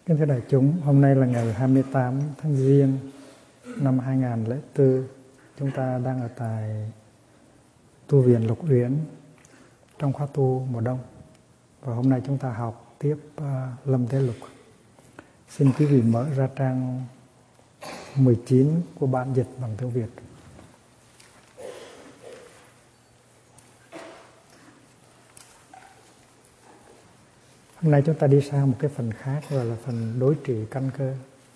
Kính thưa đại chúng, hôm nay là ngày 28 tháng Giêng năm 2004. Chúng ta đang ở tại tu viện Lục Uyển trong khóa tu mùa đông. Và hôm nay chúng ta học tiếp Lâm Thế Lục. Xin quý vị mở ra trang 19 của bản dịch bằng tiếng Việt. Hôm nay chúng ta đi sang một cái phần khác, gọi là phần đối trị căn cơ.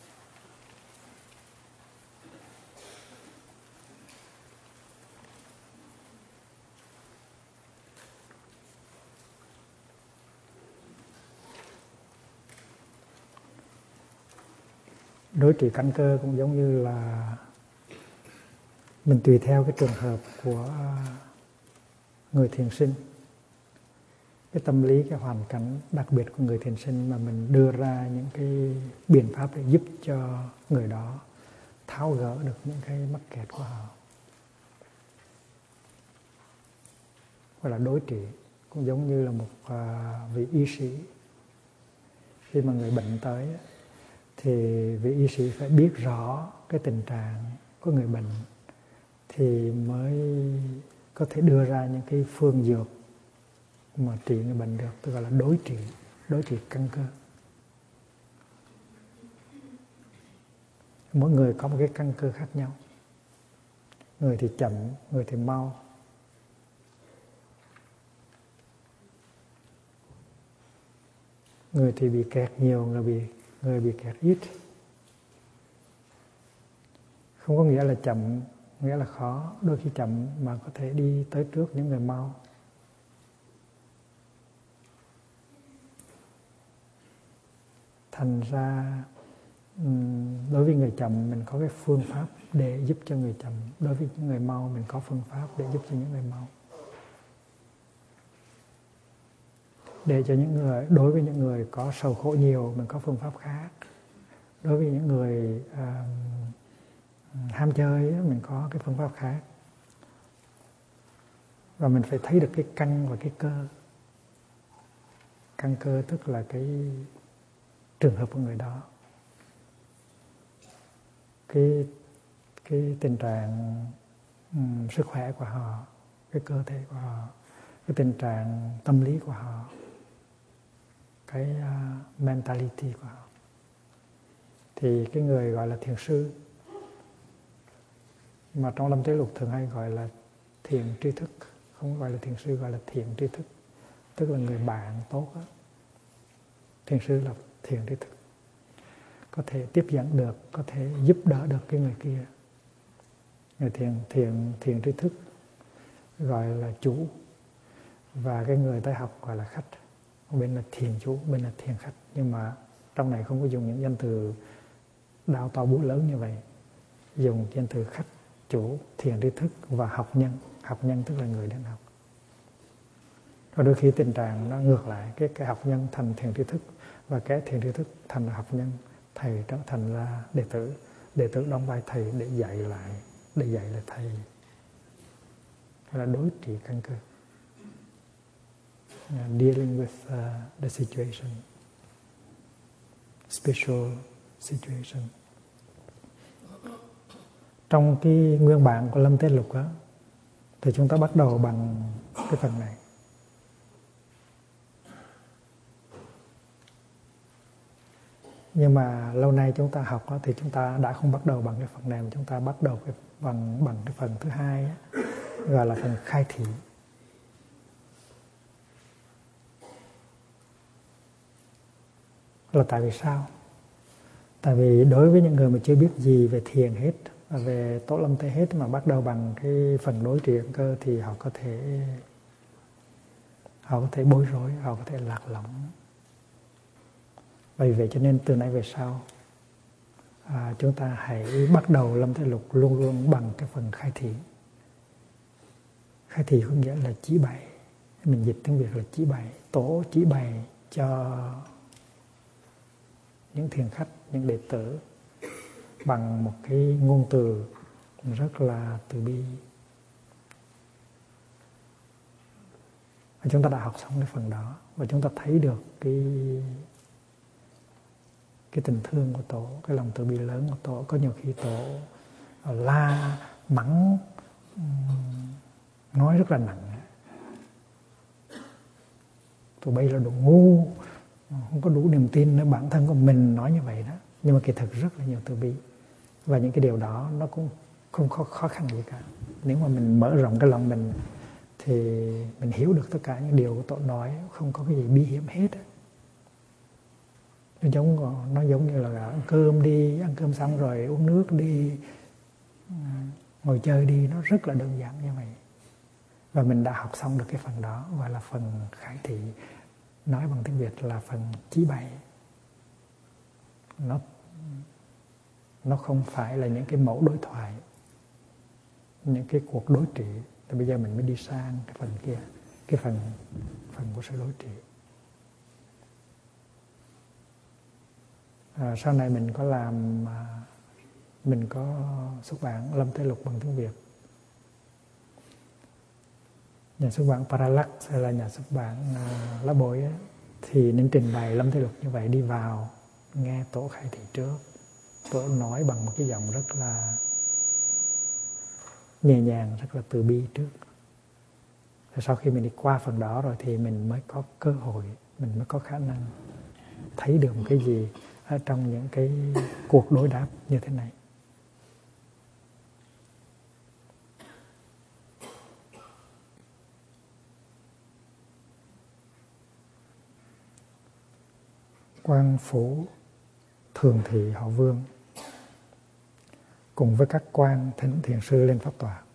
Đối trị căn cơ cũng giống như là mình tùy theo cái trường hợp của người thiền sinh, cái tâm lý, cái hoàn cảnh đặc biệt của người thiền sinh mà mình đưa ra những cái biện pháp để giúp cho người đó tháo gỡ được những cái mắc kẹt của họ. Gọi là đối trị, cũng giống như là một vị y sĩ. Khi mà người bệnh tới thì vị y sĩ phải biết rõ cái tình trạng của người bệnh thì mới có thể đưa ra những cái phương dược mà trị người bệnh được, tức gọi là đối trị căn cơ. Mỗi người có một cái căn cơ khác nhau. Người thì chậm, người thì mau. Người thì bị kẹt nhiều, người bị kẹt ít. Không có nghĩa là chậm, nghĩa là khó. Đôi khi chậm mà có thể đi tới trước những người mau. Thành ra đối với người chậm mình có cái phương pháp để giúp cho người chậm. Đối với những người mau mình có phương pháp để giúp cho những người mau. Đối với những người có sầu khổ nhiều mình có phương pháp khác. Đối với những người ham chơi mình có cái phương pháp khác. Và mình phải thấy được cái căn và cái cơ. Căn cơ tức là cái trường hợp của người đó, cái tình trạng sức khỏe của họ, cái cơ thể của họ, cái tình trạng tâm lý của họ, cái mentality của họ. Thì cái người gọi là thiền sư, mà trong Lâm Thế Lục thường hay gọi là thiền tri thức, không gọi là thiền sư, gọi là thiền tri thức, tức là người bạn tốt đó. Thiền sư là thiền tri thức, có thể tiếp dẫn được, có thể giúp đỡ được cái người kia. Người thiền tri thức gọi là chủ, và cái người tới học gọi là khách. Bên là thiền chủ, bên là thiền khách. Nhưng mà trong này không có dùng những danh từ đao to búa lớn như vậy. Dùng danh từ khách, chủ, thiền tri thức và học nhân. Học nhân tức là người đến học. Và đôi khi tình trạng nó ngược lại, cái học nhân thành thiền tri thức và cái thiền tri thức thành học nhân. Thầy trở thành ra đệ tử đóng vai thầy để dạy lại thầy. Đó là đối trị căn cơ. Dealing with the situation, special situation. Trong cái nguyên bản của Lâm Thế Lục đó, thì chúng ta bắt đầu bằng cái phần này. Nhưng mà lâu nay chúng ta học đó, thì chúng ta đã không bắt đầu bằng cái phần này, mà chúng ta bắt đầu bằng cái phần thứ hai đó, gọi là phần khai thị. Là tại vì sao? Tại vì đối với những người mà chưa biết gì về thiền hết, về Tổ Lâm Thế hết, mà bắt đầu bằng cái phần đối trị căn cơ thì họ có thể bối rối, họ có thể lạc lõng. Vì vậy cho nên từ nay về sau chúng ta hãy bắt đầu Lâm Thế Lục luôn luôn bằng cái phần khai thị. Khai thị có nghĩa là chỉ bày. Mình dịch tiếng Việt là chỉ bày. Tổ chỉ bày cho những thiền khách, những đệ tử bằng một cái ngôn từ rất là từ bi. Và chúng ta đã học xong cái phần đó và chúng ta thấy được cái tình thương của Tổ, cái lòng từ bi lớn của Tổ. Có nhiều khi Tổ la mắng, nói rất là nặng. Tụi bay là đồ ngu, không có đủ niềm tin nữa, bản thân của mình nói như vậy đó. Nhưng mà kỳ thực rất là nhiều từ bi. Và những cái điều đó nó cũng không có khó khăn gì cả. Nếu mà mình mở rộng cái lòng mình thì mình hiểu được tất cả những điều của Tổ nói, không có cái gì bí hiểm hết. Nó giống như là ăn cơm đi, ăn cơm xong rồi uống nước đi, ngồi chơi đi, nó rất là đơn giản như vậy. Và mình đã học xong được cái phần đó, gọi là phần khải thị, nói bằng tiếng Việt là phần chí bày. Nó không phải là những cái mẫu đối thoại, những cái cuộc đối trị. Thì bây giờ mình mới đi sang cái phần kia, cái phần của sự đối trị. Sau này mình có làm, mình có xuất bản Lâm Thế Lục bằng tiếng Việt. Nhà xuất bản Parallax hay là nhà xuất bản Lá Bối ấy, thì nên trình bày Lâm Thế Lục như vậy, đi vào nghe Tổ khai thị trước. Tổ nói bằng một cái giọng rất là nhẹ nhàng, rất là từ bi trước. Rồi sau khi mình đi qua phần đó rồi thì mình mới có cơ hội, mình mới có khả năng thấy được một cái gì ở trong những cái cuộc đối đáp như thế này. Quan phủ thường thị họ Vương cùng với các quan thỉnh thiền sư lên pháp tòa.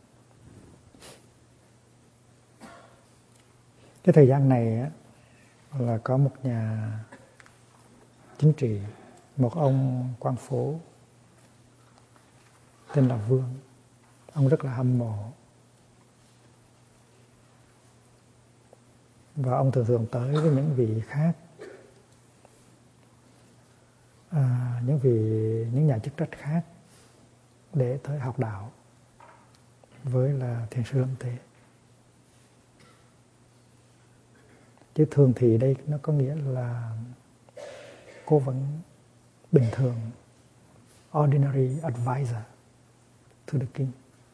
Cái thời gian này á, là có một nhà chính trị, một ông quan phố tên là Vương. Ông rất là hâm mộ, và ông thường thường tới với những vị khác, những nhà chức trách khác để tới học đạo với là thiền sư Lâm Tế. Chứ thường thì đây nó có nghĩa là cố vấn bình thường, ordinary advisor to the king.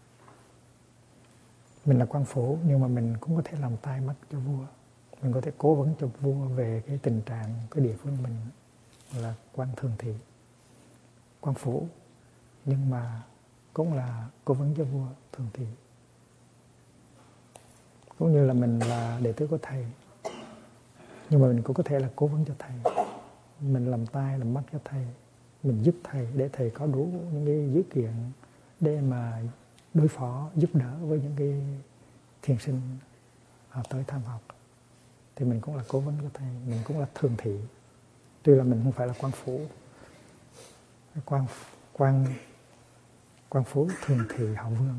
Mình là quan phủ nhưng mà mình cũng có thể làm tai mắt cho vua. Mình có thể cố vấn cho vua về cái tình trạng cái địa phương mình, là quan thường thị, quan phủ, nhưng mà cũng là cố vấn cho vua thường thị. Cũng như là mình là đệ tử của thầy, nhưng mà mình cũng có thể là cố vấn cho thầy. Mình làm tai làm mắt cho thầy, mình giúp thầy để thầy có đủ những cái dữ kiện để mà đối phó, giúp đỡ với những cái thiền sinh tới tham học. Thì mình cũng là cố vấn cho thầy, mình cũng là thường thị. Tuy là mình không phải là quan phủ, quan phủ thường thị họ Vương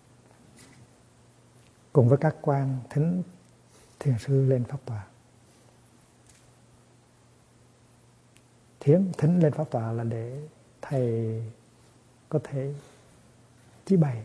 cùng với các quan thính thiền sư lên pháp tòa. Thính lên pháp tòa là để thầy có thể chí bày.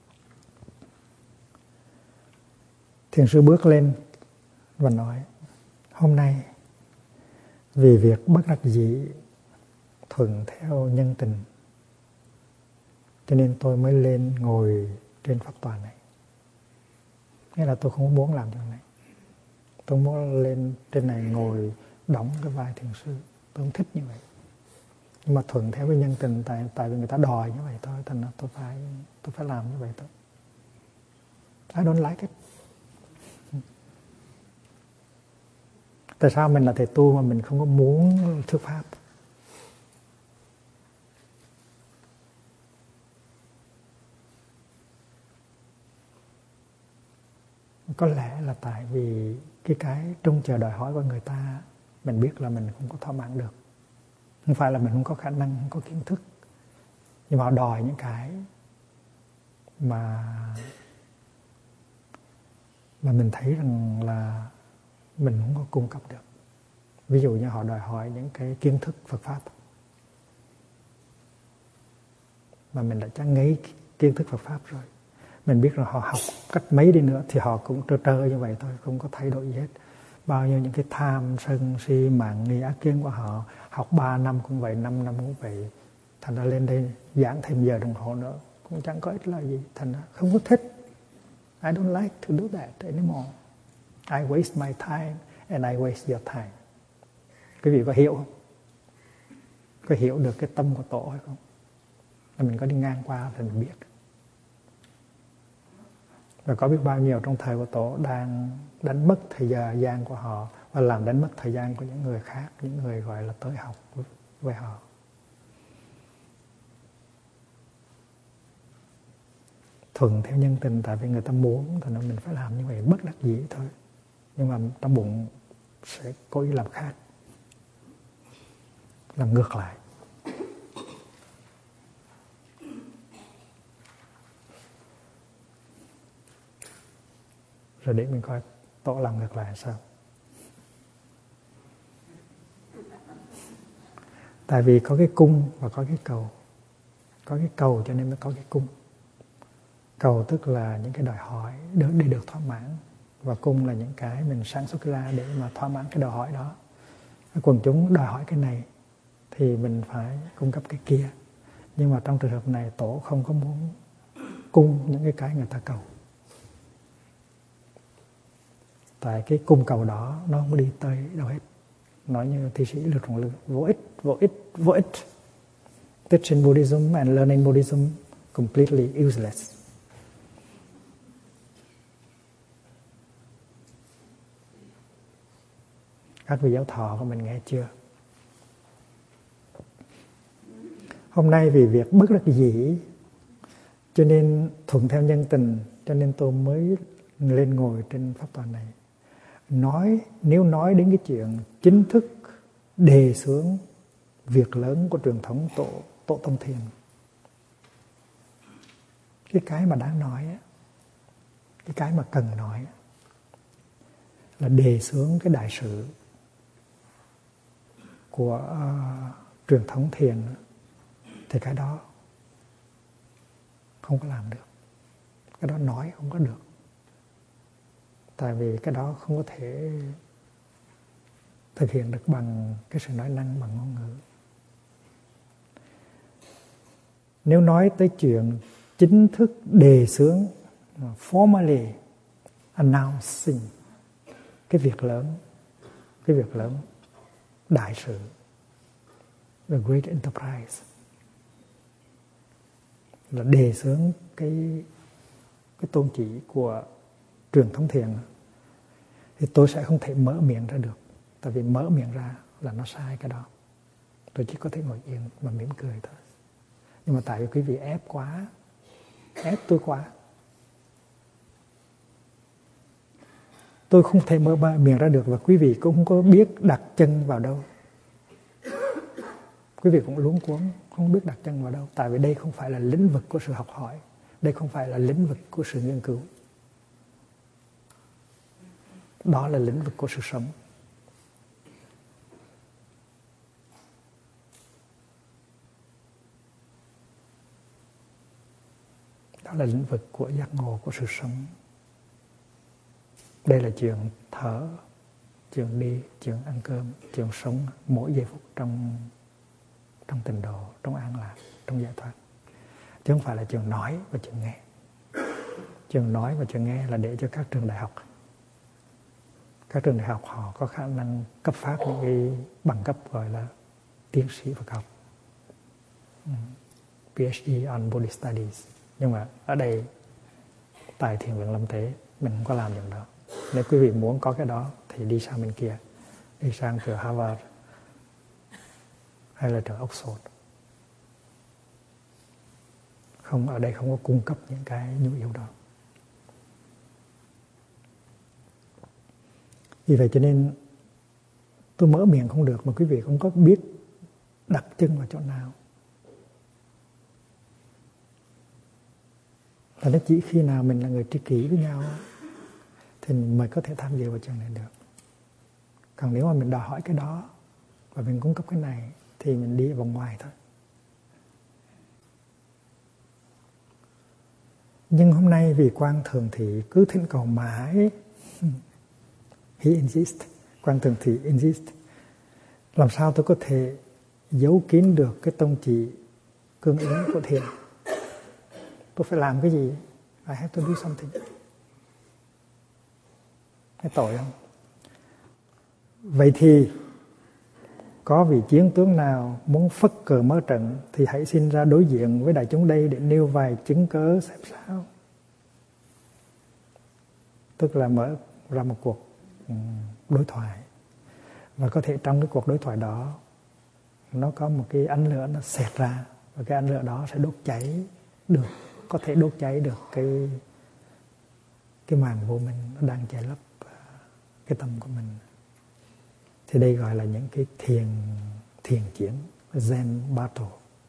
Thiền sư bước lên và nói: hôm nay vì việc bất đắc dĩ thuận theo nhân tình, cho nên tôi mới lên ngồi trên pháp tòa này. Nghĩa là tôi không muốn làm chuyện này. Tôi muốn lên trên này ngồi đóng cái vai thiền sư. Tôi không thích như vậy. Nhưng mà thuận theo cái nhân tình, tại vì người ta đòi như vậy thôi, thành ra tôi phải làm như vậy thôi. I don't like it. Tại sao mình là thầy tu mà mình không có muốn thuyết pháp? Có lẽ là tại vì cái trông chờ đòi hỏi của người ta, mình biết là mình không có thỏa mãn được. Không phải là mình không có khả năng, không có kiến thức, nhưng mà họ đòi những cái mà mình thấy rằng là mình không có cung cấp được. Ví dụ như họ đòi hỏi những cái kiến thức Phật Pháp mà mình đã chắc ngấy kiến thức Phật Pháp rồi. Mình biết là họ học cách mấy đi nữa thì họ cũng trơ như vậy thôi, không có thay đổi gì hết. bao nhiêu những cái tham sân si mạn nghi ác kiến của họ. Học 3 năm cũng vậy, 5 năm cũng vậy, thành ra lên đây giảng thêm giờ đồng hồ nữa cũng chẳng có ích là gì, thành ra không có thích. I don't like to do that anymore. I waste my time and I waste your time. Quý vị có hiểu không? Có hiểu được cái tâm của Tổ hay không? Là mình có đi ngang qua thì mình biết. Và có biết bao nhiêu trong thời của Tổ đang đánh mất thời gian của họ và làm đánh mất thời gian của những người khác, những người gọi là tới học với họ. Thuận theo nhân tình, tại vì người ta muốn thì mình phải làm như vậy, bất đắc dĩ thôi. Nhưng mà trong bụng sẽ cố ý làm khác, làm ngược lại. Rồi để mình coi Tổ làm ngược lại sao. Tại vì có cái cung và có cái cầu. Có cái cầu cho nên mới có cái cung. Cầu tức là những cái đòi hỏi để được thỏa mãn. Và cung là những cái mình sản xuất ra để mà thỏa mãn cái đòi hỏi đó. Quần chúng đòi hỏi cái này thì mình phải cung cấp cái kia. Nhưng mà trong trường hợp này Tổ không có muốn cung những cái người ta cầu. Tại cái cung cầu đó nó không đi tới đâu hết. Nói như thi sĩ Lưu Trọng Lư, vô ích. Teaching Buddhism and learning Buddhism completely useless. Các vị giáo thọ của mình nghe chưa? Hôm nay vì việc bất đắc dĩ cho nên thuận theo nhân tình, cho nên tôi mới lên ngồi trên pháp tòa này. Nếu nói đến cái chuyện chính thức đề xướng việc lớn của truyền thống Tổ Tông Thiền, cái mà đáng nói, cái mà cần nói là đề xướng cái đại sự của truyền thống thiền, thì cái đó không có làm được, cái đó nói không có được. Tại vì cái đó không có thể thực hiện được bằng cái sự nói năng bằng ngôn ngữ. Nếu nói tới chuyện chính thức đề xướng, formally announcing cái việc lớn, đại sự, the great enterprise, là đề xướng cái tôn chỉ của truyền thống thiền, thì tôi sẽ không thể mở miệng ra được. Tại vì mở miệng ra là nó sai cái đó. Tôi chỉ có thể ngồi yên mà mỉm cười thôi. Nhưng mà tại vì quý vị ép tôi quá, tôi không thể mở miệng ra được. Và quý vị cũng không có biết đặt chân vào đâu. Quý vị cũng luống cuống, không biết đặt chân vào đâu. Tại vì đây không phải là lĩnh vực của sự học hỏi, đây không phải là lĩnh vực của sự nghiên cứu. Đó là lĩnh vực của sự sống. Đó là lĩnh vực của giác ngộ, của sự sống. Đây là chuyện thở, chuyện đi, chuyện ăn cơm, chuyện sống mỗi giây phút trong tịnh độ, trong an lạc, trong giải thoát. Chứ không phải là chuyện nói và chuyện nghe. Chuyện nói và chuyện nghe là để cho các trường đại học. Các trường đại học họ có khả năng cấp phát những cái bằng cấp gọi là tiến sĩ Phật học, PhD on Buddhist Studies. Nhưng mà ở đây tại Thiền viện Lâm Tế mình không có làm được đó. Nếu quý vị muốn có cái đó thì đi sang bên kia, đi sang trường Harvard hay là trường Oxford. Không, ở đây không có cung cấp những cái nhu yếu đó. Vì vậy cho nên tôi mở miệng không được mà quý vị không có biết đặt chân vào chỗ nào. Và nó chỉ khi nào mình là người tri kỷ với nhau thì mình mới có thể tham dự vào chuyện này được. Còn nếu mà mình đòi hỏi cái đó và mình cung cấp cái này thì mình đi vòng ngoài thôi. Nhưng hôm nay vì Quan Thường Thị cứ thỉnh cầu mãi, he insists, Quang Thường thì insist, làm sao tôi có thể giấu kín được cái tông chỉ cương ứng của thiền? Tôi phải làm cái gì? I have to do something. Cái tội không? Vậy thì có vị chiến tướng nào muốn phất cờ mở trận thì hãy xin ra đối diện với đại chúng đây để nêu vài chứng cớ xem sao. Tức là mở ra một cuộc đối thoại. Và có thể trong cái cuộc đối thoại đó nó có một cái ánh lửa nó xẹt ra, và cái ánh lửa đó sẽ đốt cháy được, có thể đốt cháy được cái màn vô minh nó đang che lấp cái tâm của mình. Thì đây gọi là những cái thiền chiến, Zen battle.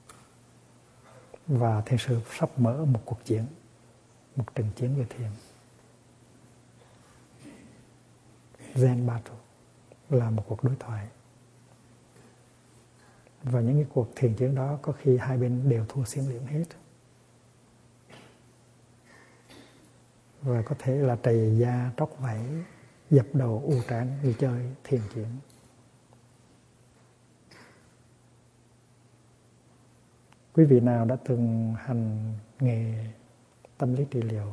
Và thiền sư sắp mở một cuộc chiến, một trận chiến về thiền. Zen battle là một cuộc đối thoại. Và những cái cuộc thiền chiến đó có khi hai bên đều thua xiển liễn hết. Và có thể là trầy da, tróc vảy, dập đầu, u trán đi chơi thiền chiến. Quý vị nào đã từng hành nghề tâm lý trị liệu,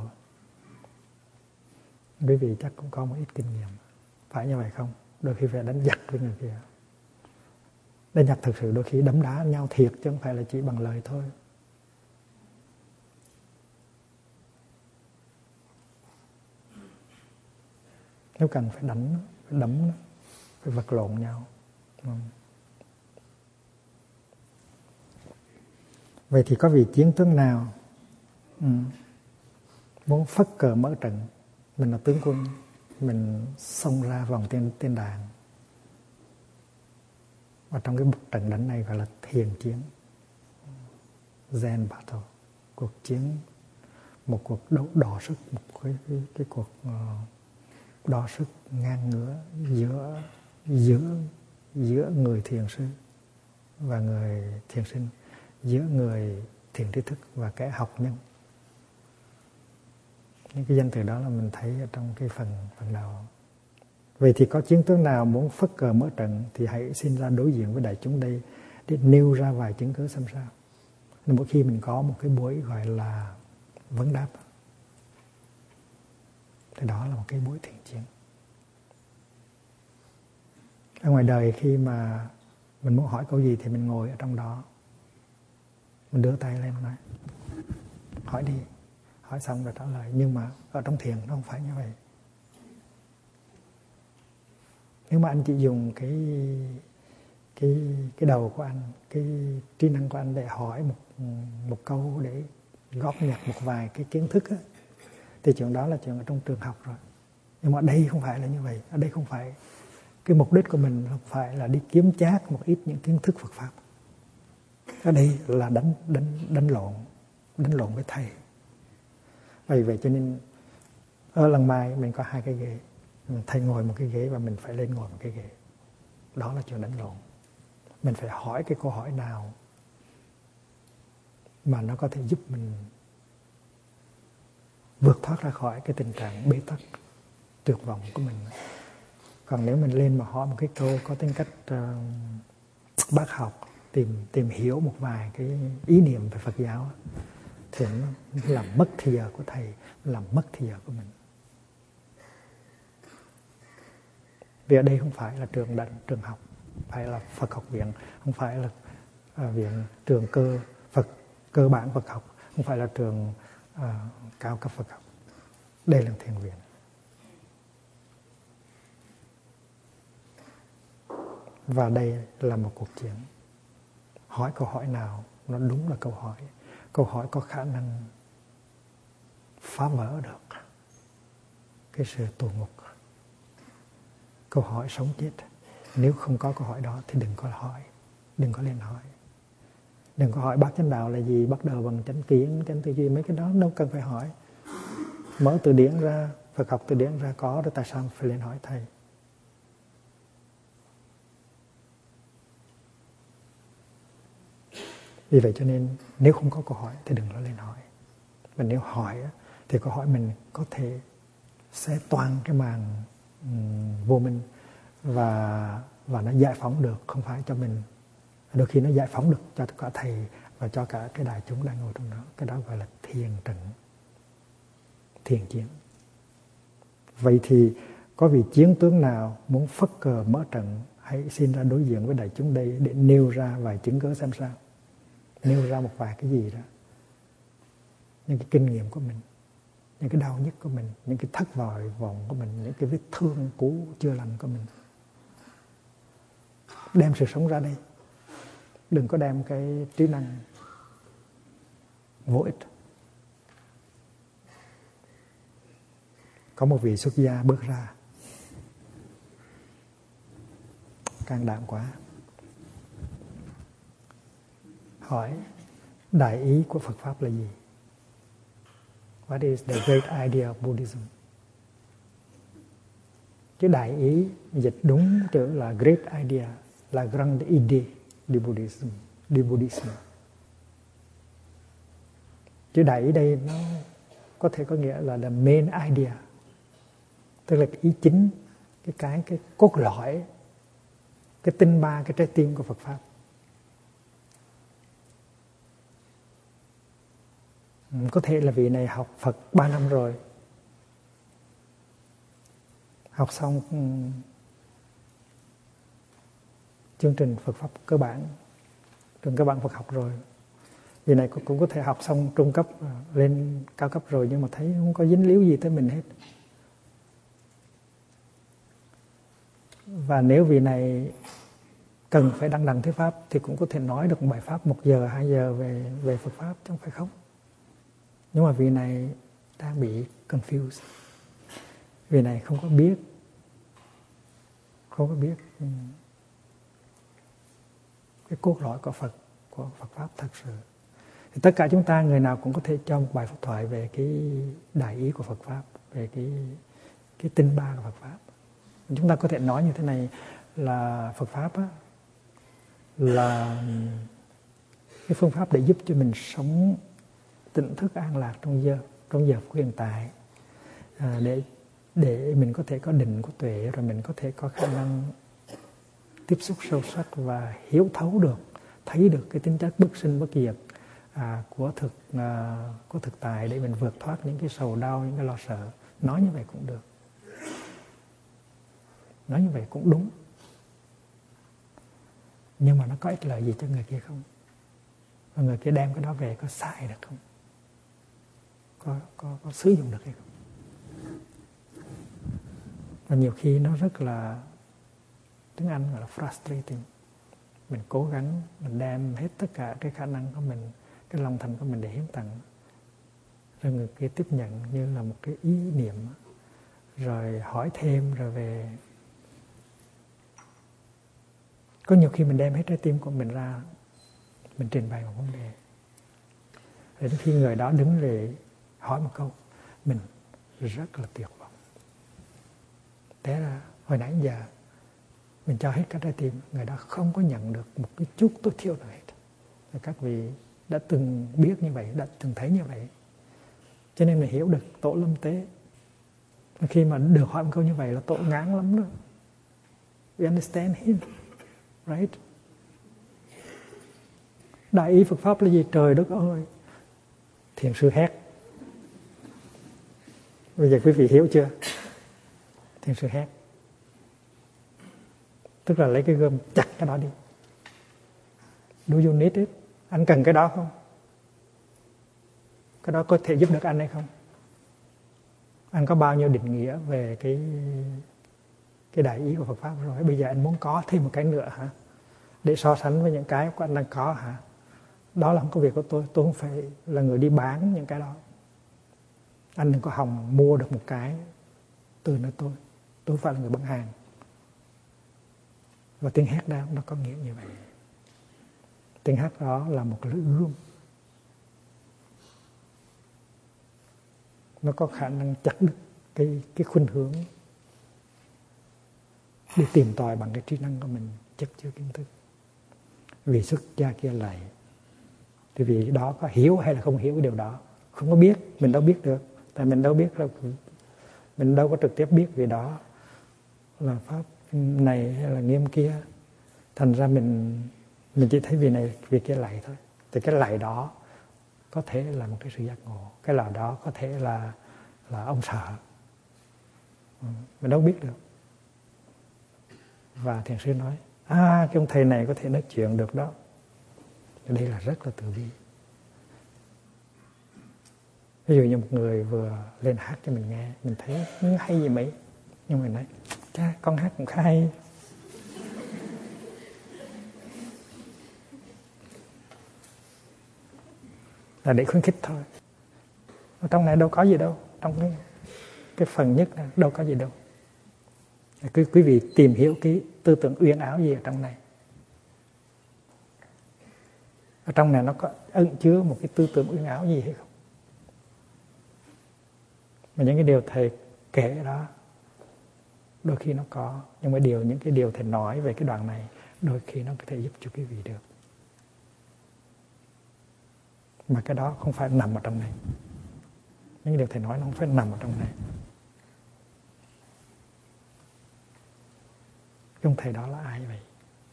quý vị chắc cũng có một ít kinh nghiệm. Phải như vậy không? Đôi khi phải đánh giặc với người kia. Đánh giặc thực sự đôi khi đấm đá nhau thiệt, chứ không phải là chỉ bằng lời thôi. Nếu cần phải đánh, phải đấm, phải vật lộn nhau. Vậy thì có vị chiến tướng nào muốn phất cờ mở trận? Mình là tướng quân, mình xông ra vòng tên đàn. Và trong cái trận đánh này gọi là thiền chiến, Zen battle, cuộc chiến, một cuộc đấu đọ sức, một cái cuộc đọ sức ngang ngửa giữa người thiền sư và người thiền sinh, giữa người thiền tri thức và kẻ học nhân. Những cái danh từ đó là mình thấy ở trong cái phần đầu. Vậy thì có chiến tướng nào muốn phất cờ mở trận thì hãy xin ra đối diện với đại chúng đây để nêu ra vài chứng cứ xem sao. Nên mỗi khi mình có một cái buổi gọi là vấn đáp, thì đó là một cái buổi thiền chiến. Ở ngoài đời khi mà mình muốn hỏi câu gì thì mình ngồi ở trong đó, mình đưa tay lên nói hỏi đi, hỏi xong rồi trả lời. Nhưng mà ở trong thiền nó không phải như vậy. Nếu mà anh chỉ dùng cái đầu của anh, cái trí năng của anh để hỏi một câu để góp nhặt một vài cái kiến thức á, thì chuyện đó là chuyện ở trong trường học rồi. Nhưng mà đây không phải là như vậy. Ở đây không phải, cái mục đích của mình không phải là đi kiếm chác một ít những kiến thức Phật pháp. Ở đây là đánh lộn với thầy. Vậy cho nên ở lần mai mình có hai cái ghế, thầy ngồi một cái ghế và mình phải lên ngồi một cái ghế. Đó là chuyện đánh lộn. Mình phải hỏi cái câu hỏi nào mà nó có thể giúp mình vượt thoát ra khỏi cái tình trạng bế tắc, tuyệt vọng của mình. Còn nếu mình lên mà hỏi một cái câu có tính cách bác học, tìm hiểu một vài cái ý niệm về Phật giáo, thì nó làm mất thời giờ của thầy, làm mất thời giờ của mình. Vì ở đây không phải là trường học, phải là Phật học viện, không phải là viện trường cơ bản Phật học, không phải là trường cao cấp Phật học. Đây là thiền viện. Và đây là một cuộc chiến. Hỏi câu hỏi nào nó đúng là câu hỏi có khả năng phá vỡ được cái sự tù ngục. Câu hỏi sống chết. Nếu không có câu hỏi đó thì đừng có hỏi, đừng có lên hỏi. Đừng có hỏi bác chánh đạo là gì, bắt đầu bằng chánh kiến, chánh tư duy, mấy cái đó đâu cần phải hỏi. Mở từ điển ra, Phật học từ điển ra có, rồi tại sao phải lên hỏi thầy? Vì vậy cho nên nếu không có câu hỏi thì đừng có lên hỏi. Và nếu hỏi thì câu hỏi mình có thể sẽ toan cái màn vô minh và nó giải phóng được, không phải cho mình. Đôi khi nó giải phóng được cho cả thầy và cho cả cái đại chúng đang ngồi trong đó. Cái đó gọi là thiền trận, thiền chiến. Vậy thì có vị chiến tướng nào muốn phất cờ mở trận, hãy xin ra đối diện với đại chúng đây để nêu ra vài chứng cớ xem sao. Nêu ra một vài cái gì đó, những cái kinh nghiệm của mình, những cái đau nhức của mình, những cái thất vọng của mình, những cái vết thương cũ chưa lành của mình. Đem sự sống ra đây. Đừng có đem cái trí năng vô ích. Có một vị xuất gia bước ra, can đảm quá, hỏi đại ý của Phật Pháp là gì? What is the great idea of Buddhism? Chứ đại ý dịch đúng chữ là great idea, là grande idée de Buddhism. Chữ đại ý đây nó có thể có nghĩa là the main idea, tức là cái ý chính, cái cốt lõi, cái tinh ba, cái trái tim của Phật Pháp. Có thể là vị này học Phật 3 năm rồi, học xong chương trình Phật Pháp cơ bản, trường cơ bản Phật học rồi. Vị này cũng có thể học xong trung cấp lên cao cấp rồi, nhưng mà thấy không có dính líu gì tới mình hết. Và nếu vị này cần phải đăng đẳng thuyết pháp thì cũng có thể nói được bài pháp 1 giờ 2 giờ về Phật Pháp, chứ không phải không. Nhưng mà vị này đang bị confused. Vị này không có biết cái cốt lõi của Phật Pháp thật sự. Thì tất cả chúng ta người nào cũng có thể cho một bài pháp thoại về cái đại ý của Phật Pháp, về cái tinh ba của Phật Pháp. Chúng ta có thể nói như thế này là Phật Pháp á, là cái phương pháp để giúp cho mình sống tỉnh thức an lạc trong giờ hiện tại, để mình có thể có định của tuệ, rồi mình có thể có khả năng tiếp xúc sâu sắc và hiểu thấu được, thấy được cái tính chất bất sinh bất diệt của thực tại, để mình vượt thoát những cái sầu đau, những cái lo sợ. Nói như vậy cũng được, nói như vậy cũng đúng, nhưng mà nó có ích lợi gì cho người kia không? Và người kia đem cái đó về có xài được không? Có sử dụng được hay không? Và nhiều khi nó rất là, tiếng Anh gọi là frustrating. Mình cố gắng, mình đem hết tất cả cái khả năng của mình, cái lòng thành của mình để hiến tặng, rồi người kia tiếp nhận như là một cái ý niệm, rồi hỏi thêm, rồi về. Có nhiều khi mình đem hết trái tim của mình ra, mình trình bày một vấn đề, rồi đến khi người đó đứng để hỏi một câu, mình rất là tuyệt vọng. Thế là hồi nãy giờ mình cho hết cả trái tim, người đó không có nhận được một cái chút tối thiểu nào hết. Và các vị đã từng biết như vậy, đã từng thấy như vậy, cho nên mình hiểu được tổ lâm tế. Khi mà được hỏi một câu như vậy là tổ ngán lắm đó. We understand him, right? Đại ý Phật Pháp là gì? Trời đất ơi! Thiền sư hét. Bây giờ quý vị hiểu chưa? Thiền sư hét, tức là lấy cái gươm chặt cái đó đi. Do you need it? Anh cần cái đó không? Cái đó có thể giúp được anh hay không? Anh có bao nhiêu định nghĩa về cái đại ý của Phật Pháp rồi? Bây giờ anh muốn có thêm một cái nữa hả? Để so sánh với những cái của anh đang có hả? Đó là không có việc của tôi không phải là người đi bán những cái đó. Anh đừng có hòng mua được một cái từ nơi tôi không phải là người bán hàng. Và tiếng hét đó nó có nghĩa như vậy. Tiếng hét đó là một lưỡi gươm, nó có khả năng chặt đứt cái khuynh hướng để tìm tòi bằng cái trí năng của mình, chất chứa kiến thức. Vì xuất gia kia lạy, thì vì đó có hiểu hay là không hiểu cái điều đó, không có biết, mình đâu biết được, tại mình đâu biết đâu, mình đâu có trực tiếp biết vì đó là pháp này hay là nghiêm kia, thành ra mình chỉ thấy vì này vì kia lạy thôi. Thì cái lạy đó có thể là một cái sự giác ngộ, cái lạy đó có thể là ông sợ, mình đâu biết được. Và thiền sư nói cái ông thầy này có thể nói chuyện được đó. Đây là rất là từ bi. Ví dụ như một người vừa lên hát cho mình nghe, mình thấy hay gì mấy, nhưng mình nói con hát cũng khá hay. Là để khuyến khích thôi. Ở trong này đâu có gì đâu, trong cái phần nhất này đâu có gì đâu. Quý vị tìm hiểu cái tư tưởng uyên áo gì ở trong này. Ở trong này nó có ẩn chứa một cái tư tưởng uyên áo gì hay không? Mà những cái điều thầy kể đó đôi khi nó có, nhưng mà những cái điều thầy nói về cái đoạn này đôi khi nó có thể giúp cho quý vị được. Mà cái đó không phải nằm ở trong này. Những điều thầy nói nó không phải nằm ở trong này. Ông thầy đó là ai vậy?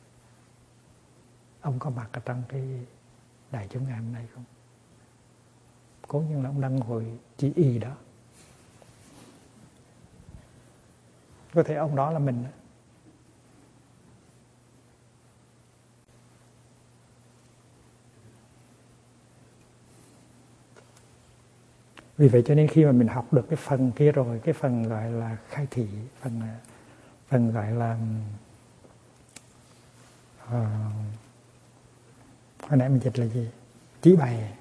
Ông có mặt ở trong cái đại chúng ngày hôm nay không? Cố nhiên là ông đang ngồi chỉ y đó. Có thể ông đó là mình. Vì vậy cho nên khi mà mình học được cái phần kia rồi, cái phần gọi là khai thị, phần gọi là hồi nãy mình dịch là gì? Chỉ bày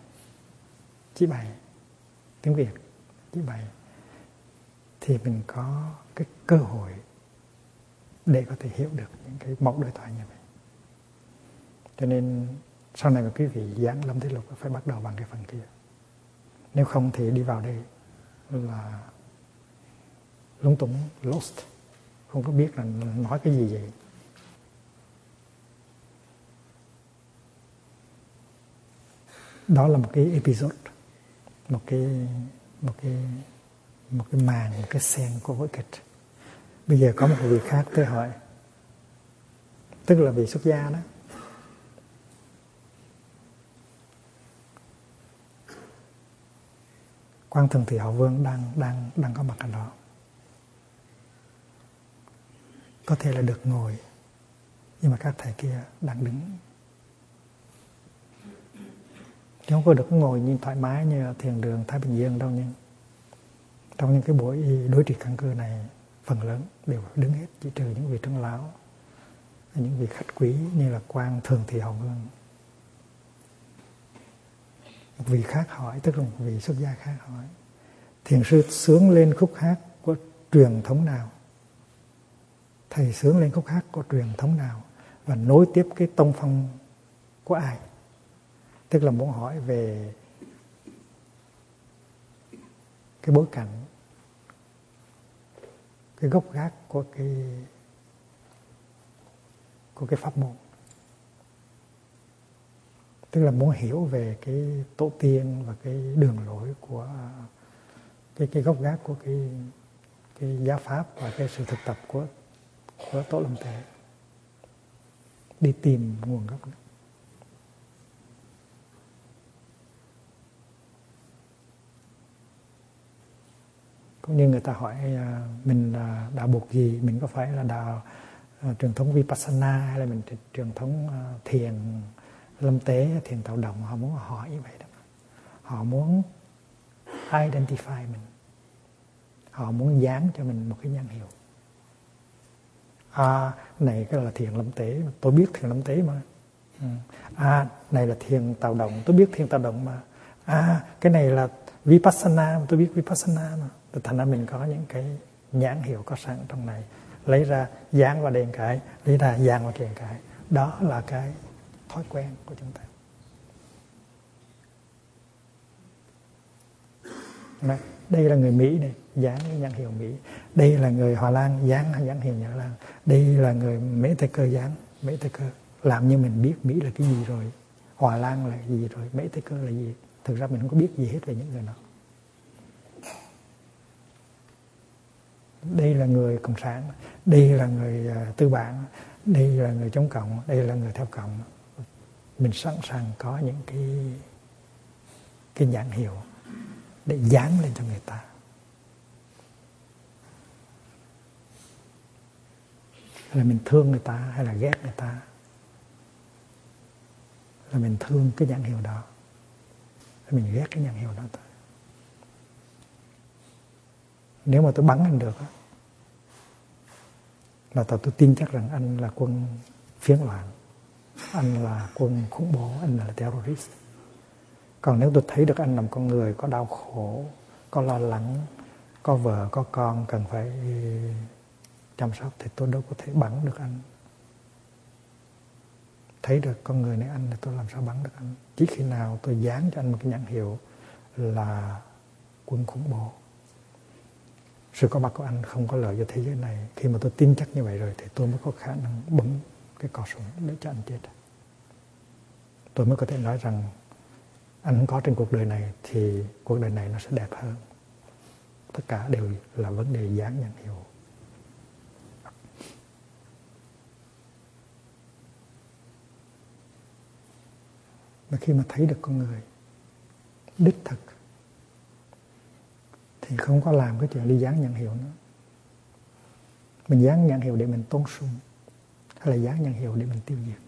tiếng Việt, chỉ bày, thì mình có cái cơ hội để có thể hiểu được những cái mẫu đối thoại như vậy. Cho nên sau này mà quý vị giảng Lâm Thế Lục phải bắt đầu bằng cái phần kia. Nếu không thì đi vào đây là lúng túng, lost, không có biết là nói cái gì vậy. Đó là một cái episode, một cái màn, một cái scene của vở kịch. Bây giờ có một vị khác tới hỏi, tức là vị xuất gia đó. Quan Thường Thị Hậu Vương đang có mặt ở đó. Có thể là được ngồi, nhưng mà các thầy kia đang đứng. Chứ không có được ngồi như thoải mái như ở thiền đường Thái Bình Dương đâu. Nhưng trong những cái buổi đối trị căn cơ này, phần lớn đều đứng hết, chỉ trừ những vị trưởng lão, những vị khách quý như là Quan Thường Thị Hậu Vương. Một vị khác hỏi, tức là một vị xuất gia khác hỏi, thiền sư sướng lên khúc hát của truyền thống nào? Thầy sướng lên khúc hát của truyền thống nào? Và nối tiếp cái tông phong của ai? Tức là muốn hỏi về cái bối cảnh, cái gốc gác của cái pháp môn. Tức là muốn hiểu về cái tổ tiên và cái đường lối của cái gốc gác của cái giáo pháp và cái sự thực tập của Tổ Lâm Tế. Đi tìm nguồn gốc đó. Cũng như người ta hỏi mình là đạo buộc gì, mình có phải là đạo truyền thống Vipassana hay là mình truyền thống thiền Lâm Tế, thiền Tạo Động. Họ muốn hỏi như vậy đó. Họ muốn identify mình. Họ muốn dán cho mình một cái nhãn hiệu. Này cái là thiền Lâm Tế, tôi biết thiền Lâm Tế mà. Này là thiền Tạo Động, tôi biết thiền Tạo Động mà. Cái này là Vipassana, tôi biết Vipassana mà. Thành ra mình có những cái nhãn hiệu có sẵn trong này. Lấy ra dán vào đèn cái, lấy ra dán vào đèn cái. Đó là cái thói quen của chúng ta. Đây là người Mỹ này, dán nhãn hiệu Mỹ. Đây là người Hòa Lan, dán nhãn hiệu Nhật Lan. Đây là người Mễ Tây Cơ, dán Mễ Tây Cơ. Làm như mình biết Mỹ là cái gì rồi, Hòa Lan là gì rồi, Mễ Tây Cơ là gì. Thực ra mình không có biết gì hết về những người đó. Đây là người Cộng sản, đây là người tư bản, đây là người chống cộng, đây là người theo cộng. Mình sẵn sàng có những cái nhãn hiệu để dán lên cho người ta. Là mình thương người ta hay là ghét người ta, là mình thương cái nhãn hiệu đó, là mình ghét cái nhãn hiệu đó. Nếu mà tôi bắn anh được là tôi tin chắc rằng anh là quân phiến loạn, anh là quân khủng bố, anh là terrorist. Còn nếu tôi thấy được anh là một con người có đau khổ, có lo lắng, có vợ, có con cần phải chăm sóc, thì tôi đâu có thể bắn được anh. Thấy được con người này anh thì tôi làm sao bắn được anh. Chỉ khi nào tôi dán cho anh một cái nhãn hiệu là quân khủng bố, sự có mặt của anh không có lợi cho thế giới này. Khi mà tôi tin chắc như vậy rồi thì tôi mới có khả năng bấm cái cò súng để cho anh chết. Tôi mới có thể nói rằng anh không có trên cuộc đời này thì cuộc đời này nó sẽ đẹp hơn. Tất cả đều là vấn đề dán nhãn hiệu. Mà khi mà thấy được con người đích thực thì không có làm cái chuyện đi dán nhãn hiệu nữa. Mình dán nhãn hiệu để mình tôn sùng, hay là dán nhãn hiệu để mình tiêu diệt.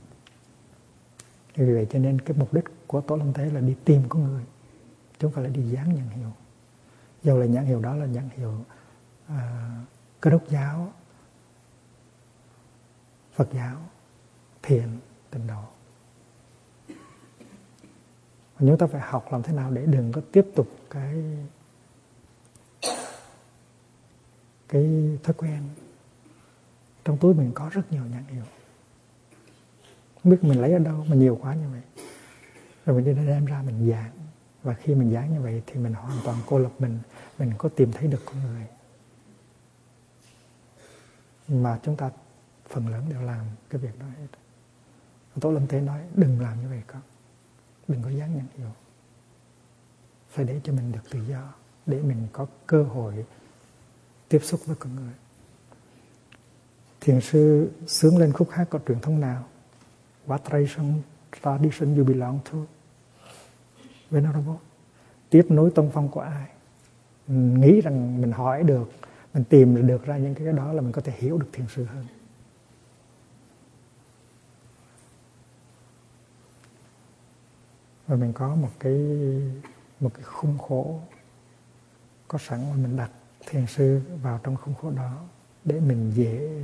Vì vậy cho nên cái mục đích của Tổ Lâm Thế là đi tìm con người, chứ không phải là đi dán nhãn hiệu. Dầu là nhãn hiệu đó là nhãn hiệu Cơ Đốc giáo, Phật giáo, thiện, tịnh độ. Chúng ta phải học làm thế nào để đừng có tiếp tục cái thói quen. Trong túi mình có rất nhiều nhãn hiệu, không biết mình lấy ở đâu mà nhiều quá như vậy. Rồi mình đi đem ra mình dán. Và khi mình dán như vậy thì mình hoàn toàn cô lập mình có tìm thấy được con người. Mà chúng ta phần lớn đều làm cái việc đó hết. Tổ Lâm Thế nói đừng làm như vậy con. Đừng có dán nhãn hiệu. Phải để cho mình được tự do, để mình có cơ hội tiếp xúc với con người. Thiền sư sướng lên khúc hát có truyền thống nào? What tradition you belong to? Venerable. Tiếp nối tông phong của ai? Mình nghĩ rằng mình hỏi được, mình tìm được ra những cái đó là mình có thể hiểu được thiền sư hơn. Và mình có một cái khung khổ có sẵn, mà mình đặt thiền sư vào trong khung khổ đó để mình dễ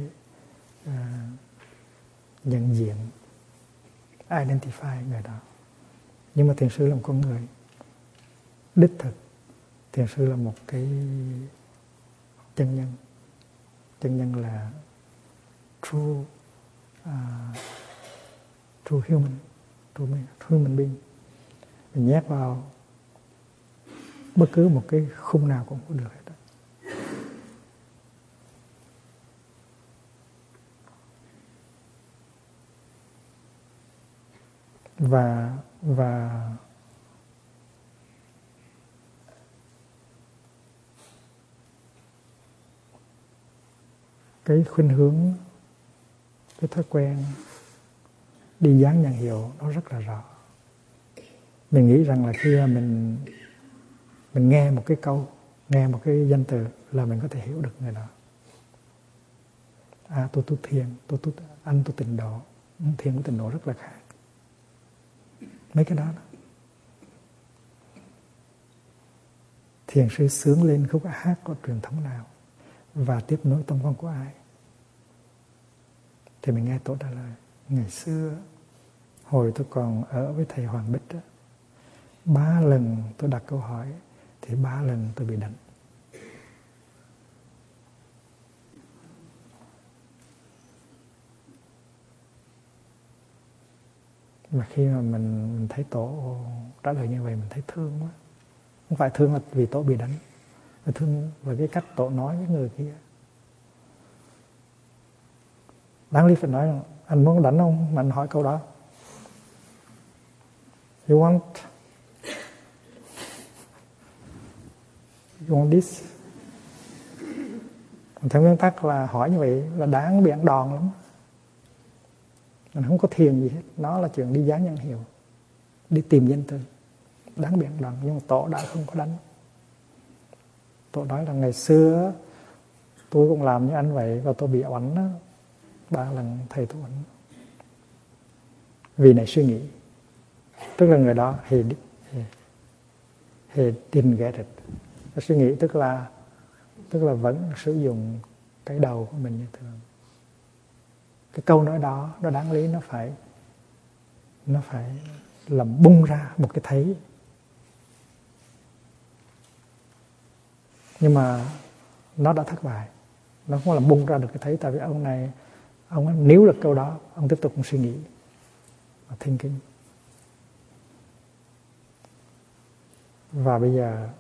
nhận diện, identify người đó. Nhưng mà thiền sư là một con người đích thực. Thiền sư là một cái chân nhân. Chân nhân là true human being. Mình nhét vào bất cứ một cái khung nào cũng có được hết đó. Và cái khuynh hướng, cái thói quen đi dán nhãn hiệu nó rất là rõ. Mình nghĩ rằng là khi mình nghe một cái câu, nghe một cái danh từ là mình có thể hiểu được người đó. Tôi tu thiền, anh tu tịnh độ. Thiền của tịnh độ rất là khác. Mấy cái đó. Thiền sư sướng lên khúc hát có truyền thống nào và tiếp nối tông phong của ai? Thì mình nghe Tổ trả lời. Ngày xưa hồi tôi còn ở với thầy Hoàng Bích đó, 3 lần tôi đặt câu hỏi thì 3 lần tôi bị đánh. Mà khi mà mình thấy Tổ trả lời như vậy mình thấy thương quá. Không phải thương là vì Tổ bị đánh, mà thương về cái cách Tổ nói với người kia. Đáng lý phải nói anh muốn đánh không mà anh hỏi câu đó. You want this? Theo nguyên tắc là hỏi như vậy là đáng bị ăn đòn lắm. Mình không có thiền gì hết. Nó là chuyện đi giá nhân hiệu, đi tìm danh từ, đáng bị ăn đòn. Nhưng mà Tổ đã không có đánh. Tổ nói là ngày xưa tôi cũng làm như anh vậy, và tôi bị oánh đó. 3 lần thầy tôi oánh. Vì này suy nghĩ. Tức là người đó he didn't get it. Suy nghĩ tức là vẫn sử dụng cái đầu của mình như thường. Cái câu nói đó nó đáng lý nó phải làm bung ra một cái thấy. Nhưng mà nó đã thất bại. Nó không làm bung ra được cái thấy. Tại vì ông này, ông níu được câu đó, ông tiếp tục suy nghĩ và thinking. Và bây giờ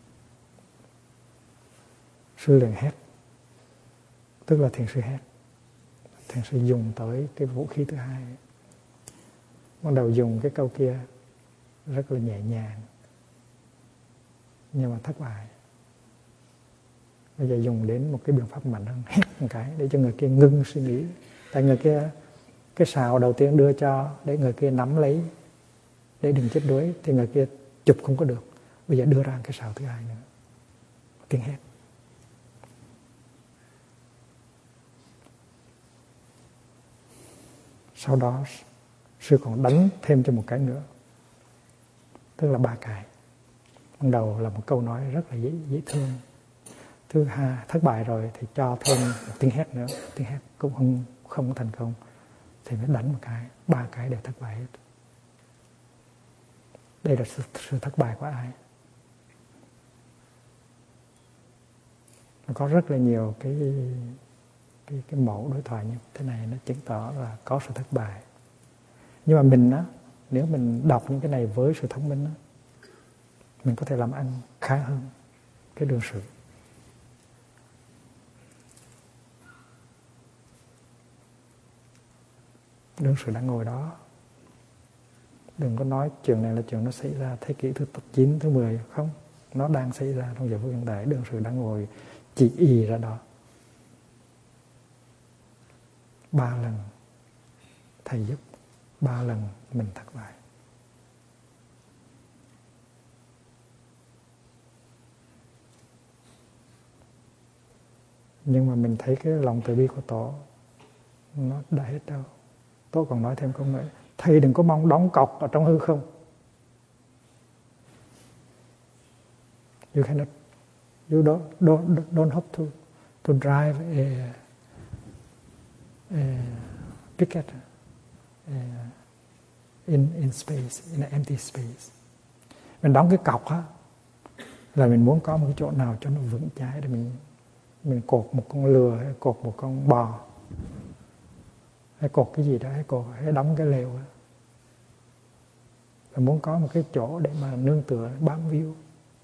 sư liền hét. Tức là thiền sư hét. Thiền sư dùng tới cái vũ khí thứ hai. Bắt đầu dùng cái câu kia rất là nhẹ nhàng, nhưng mà thất bại. Bây giờ dùng đến một cái biện pháp mạnh hơn, hét một cái để cho người kia ngưng suy nghĩ. Tại người kia, cái sào đầu tiên đưa cho để người kia nắm lấy để đừng chết đuối, thì người kia chụp không có được. Bây giờ đưa ra cái sào thứ hai nữa, tiếng hét. Sau đó sư còn đánh thêm cho một cái nữa, tức là 3 cái. Ban đầu là một câu nói rất là dễ thương. Thứ hai, thất bại rồi thì cho thêm một tiếng hét nữa. Tiếng hét cũng không thành công, thì mới đánh một cái. 3 cái đều thất bại hết. Đây là sự thất bại của ai? Nó có rất là nhiều cái mẫu đối thoại như thế này, nó chứng tỏ là có sự thất bại. Nhưng mà mình á, nếu mình đọc những cái này với sự thông minh á, mình có thể làm ăn khá hơn cái đương sự. Đương sự đang ngồi đó. Đừng có nói chuyện này là chuyện nó xảy ra thế kỷ thứ 9, thứ 10. Không, nó đang xảy ra trong giờ phút hiện tại. Đương sự đang ngồi chỉ y ra đó. 3 lần thầy giúp, 3 lần mình thất bại. Nhưng mà mình thấy cái lòng từ bi của Tổ nó đã hết đâu. Tổ còn nói thêm câu nữa: thầy đừng có mong đóng cọc ở trong hư không. You cannot, you don't hope to drive a ticket in space, in an empty space. Mình đóng cái cọc á là mình muốn có một cái chỗ nào cho nó vững chãi để mình cột một con lừa, hay cột một con bò, hay cột cái gì đó, hay đóng cái lều á. Là muốn có một cái chỗ để mà nương tựa, bám víu.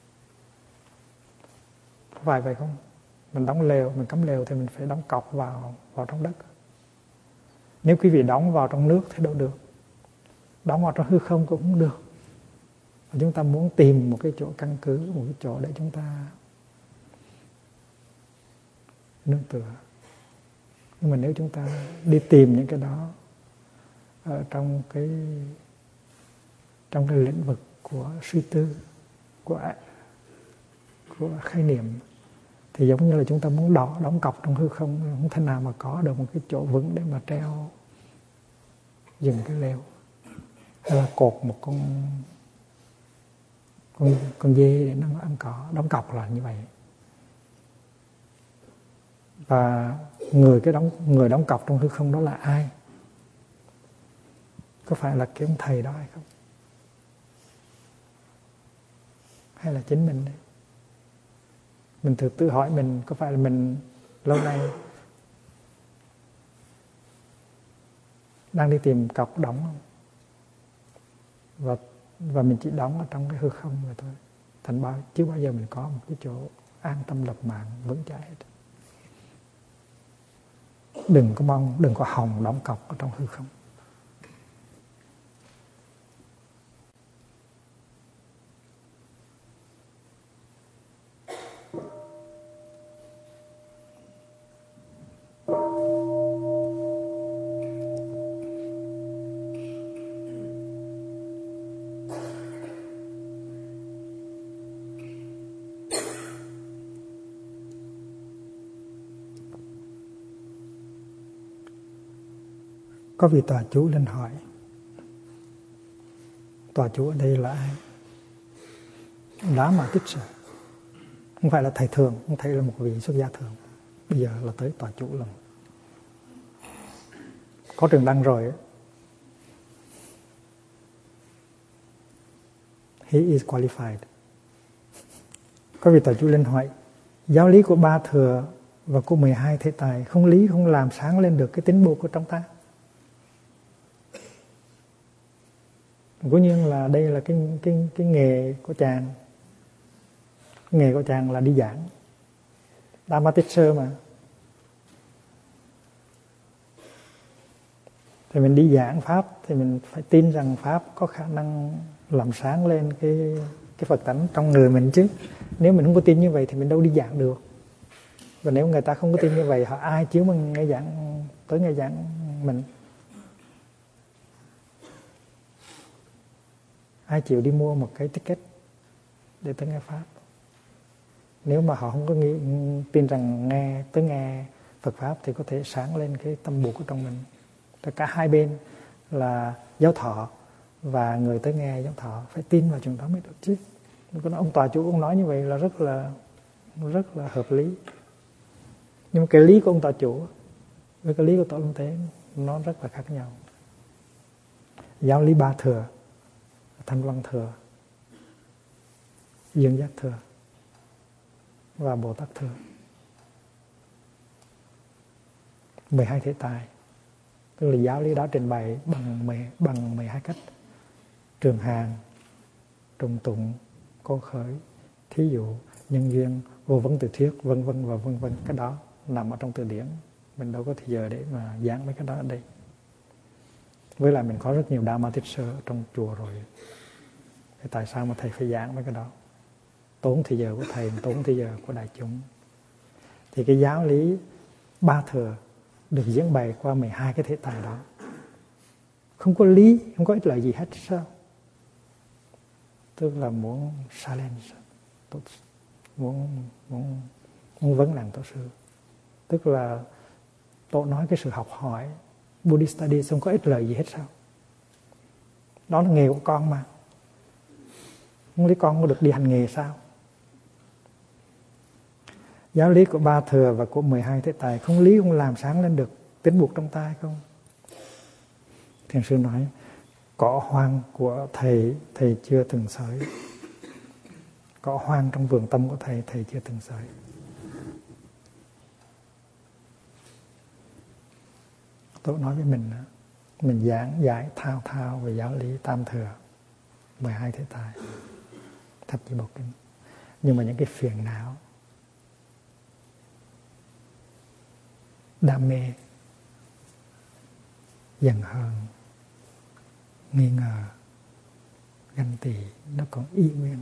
Có phải vậy không? Mình đóng lều, mình cắm lều thì mình phải đóng cọc vào trong đất. Nếu quý vị đóng vào trong nước thì đâu được, đóng vào trong hư không cũng không được. Và chúng ta muốn tìm một cái chỗ căn cứ, một cái chỗ để chúng ta nương tựa. Nhưng mà nếu chúng ta đi tìm những cái đó ở trong cái lĩnh vực của suy tư, của khái niệm, thì giống như là chúng ta muốn đóng cọc trong hư không, không thể nào mà có được một cái chỗ vững để mà treo dừng cái lều, hay là cột một con dê để nó ăn cỏ. Đóng cọc là như vậy. Và người đóng cọc trong hư không đó là ai? Có phải là cái ông thầy đó hay không? Hay là chính mình đấy? Mình thử tự hỏi mình, có phải là mình lâu nay đang đi tìm cọc đóng không? Và mình chỉ đóng ở trong cái hư không rồi thôi. Thành chưa bao giờ mình có một cái chỗ an tâm lập mạng vững chãi hết. Đừng có hòng đóng cọc ở trong hư không. Có vị tòa chủ lên hỏi. Tòa chủ ở đây là ai? Đá Ma Tích Sở. Không phải là thầy thường, không thầy là một vị xuất gia thường. Bây giờ là tới tòa chủ lần. Có Trường Đăng rồi. He is qualified. Có vị tòa chủ lên hỏi, giáo lý của Ba Thừa và của 12 Thế Tài không lý không làm sáng lên được cái tính bộ của trong ta. Cố nhiên là đây là cái nghề của chàng. Nghề của chàng là đi giảng. Dhamma teacher mà. Thì mình đi giảng Pháp thì mình phải tin rằng Pháp có khả năng làm sáng lên cái Phật tánh trong người mình chứ. Nếu mình không có tin như vậy thì mình đâu đi giảng được. Và nếu người ta không có tin như vậy, họ ai chiếu mình nghe giảng, tới nghe giảng mình? Ai chịu đi mua một cái ticket để tới nghe Pháp? Nếu mà họ không có tin rằng tới nghe Phật Pháp thì có thể sáng lên cái tâm buộc của trong mình. Cả hai bên là giáo thọ và người tới nghe giáo thọ phải tin vào chuyện đó mới được chứ. Ông tòa chủ ông nói như vậy là rất là hợp lý. Nhưng mà cái lý của ông tòa chủ với cái lý của Tổ Long Tế nó rất là khác nhau. Giáo lý Ba Thừa, Thanh Văn Thừa, Dương Giác Thừa và Bồ Tát Thừa, 12 Thế Tài, tức là giáo lý đó trình bày bằng 12 cách: trường hàng, trùng tụng, cô khởi, thí dụ, nhân duyên, vô vấn từ thuyết, vân vân và vân vân. Cái đó nằm ở trong từ điển, mình đâu có thời giờ để mà giảng mấy cái đó ở đây. Với lại mình có rất nhiều Dhamma teacher ở trong chùa rồi, thì tại sao mà thầy phải giảng mấy cái đó? Tốn thời giờ của thầy, tốn thời giờ của đại chúng. Thì cái giáo lý Ba Thừa được diễn bày qua 12 cái Thế Tài đó, không có lý, không có ích lợi gì hết sao? Tức là muốn silence, muốn vấn nạn tổ sư. Tức là Tổ nói cái sự học hỏi Buddhist studies không có ích lợi gì hết sao? Đó là nghề của con mà. Không lý con có được đi hành nghề sao? Giáo lý của Ba Thừa và của 12 Thế Tài không lý không làm sáng lên được tính buộc trong ta không? Thiền sư nói, cỏ hoang của thầy chưa từng sới. Cỏ hoang trong vườn tâm của thầy chưa từng sới. Tôi nói với mình giảng giải thao về giáo lý Tam Thừa, 12 Thế Tài, Thập Nhị Bộ Kinh. Nhưng mà những cái phiền não, đam mê, giận hờn, nghi ngờ, ganh tị nó còn y nguyên,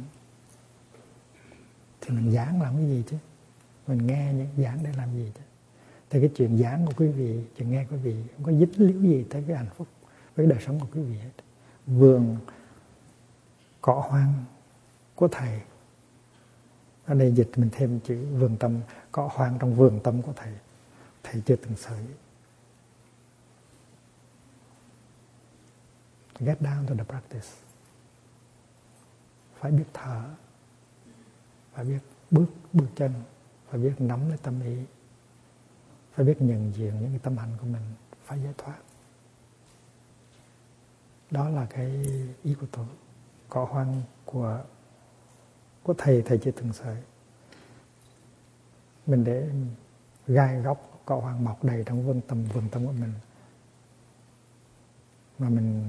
thì mình giảng làm cái gì chứ? Mình nghe những giảng để làm gì chứ? Thì cái chuyện giảng của quý vị, chuyện nghe quý vị không có dính líu gì tới cái hạnh phúc với đời sống của quý vị hết. Vườn cỏ hoang của thầy, ở đây dịch mình thêm chữ vườn tâm, cỏ hoang trong vườn tâm của thầy chưa từng sới. Get down to the practice. Phải biết thở, phải biết bước chân, phải biết nắm lấy tâm ý, phải biết nhận diện những cái tâm hành của mình, phải giải thoát. Đó là cái ý của tôi. Cỏ hoang của thầy chưa từng sới. Mình để gai góc cỏ hoang mọc đầy trong vườn tâm của mình, mà mình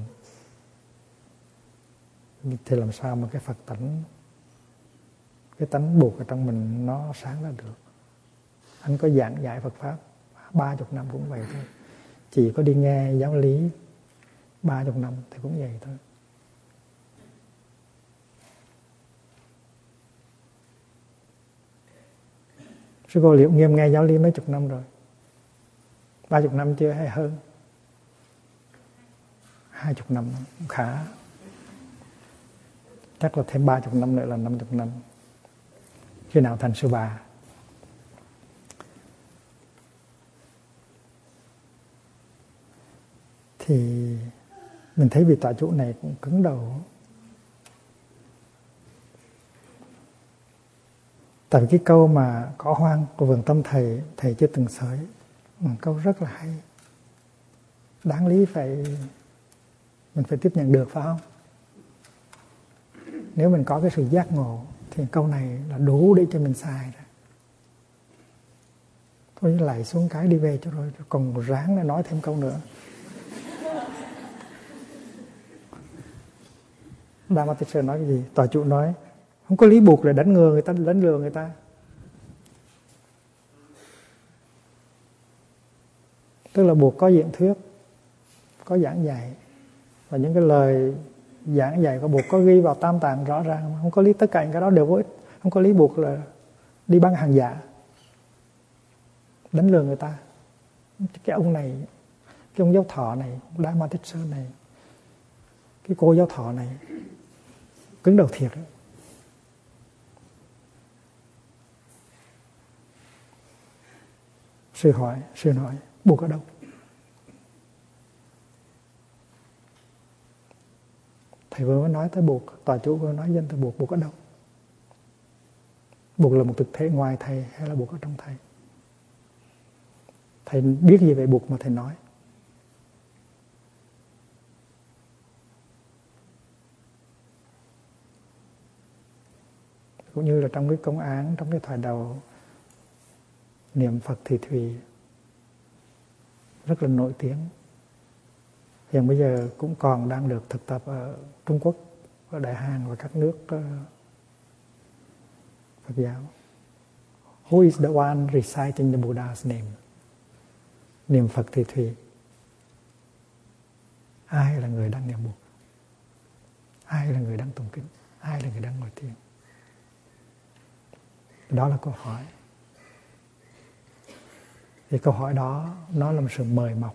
thì làm sao mà cái Phật tánh, cái tánh buộc ở trong mình nó sáng ra được? Anh có giảng giải Phật Pháp 30 năm cũng vậy thôi. Chỉ có đi nghe giáo lý 30 năm thì cũng vậy thôi. Sư cô Liễu Nghiêm nghe giáo lý mấy chục năm rồi? 30 năm chưa hay hơn? 20 năm cũng khá. Chắc là thêm 30 năm nữa là 50 năm. Khi nào thành sư bà? thì mình thấy vị tọa chủ này cũng cứng đầu. Tại vì cái câu mà cỏ hoang của vườn tâm thầy, thầy chưa từng sới, một câu rất là hay, đáng lý mình phải tiếp nhận được, phải không? Nếu mình có cái sự giác ngộ thì câu này là đủ để cho mình xài rồi. Thôi lại xuống cái đi về cho rồi, còn ráng để nói thêm câu nữa. Dharma Teacher nói cái gì? Tòa chủ nói không có lý buộc để đánh lừa người ta. Tức là buộc có diễn thuyết, có giảng dạy, và những cái lời giảng dạy có buộc có ghi vào tam tạng rõ ràng, không có lý, tất cả những cái đó đều vô ích. Không có lý buộc là đi bán hàng giả, đánh lừa người ta. Cái ông này, cái ông giáo thọ này, Dharma Teacher này, cái cô giáo thọ này cứng đầu thiệt. Sư hỏi buộc ở đâu? Thầy vừa mới nói tới buộc, tòa chủ vừa nói dân từ buộc ở đâu? Buộc là một thực thể ngoài thầy hay là buộc ở trong thầy? Thầy biết gì về buộc mà thầy nói? Cũng như là trong cái công án, trong cái thoại đầu niệm Phật thì Thùy rất là nổi tiếng. Hiện bây giờ cũng còn đang được thực tập ở Trung Quốc, ở Đại Hàn và các nước Phật giáo. Who is the one reciting the Buddha's name? Niệm Phật thì Thùy. Ai là người đang niệm buộc? Ai là người đang tụng kinh? Ai là người đang ngồi thiền? Đó là câu hỏi. Thì câu hỏi đó nó là một sự mời mọc,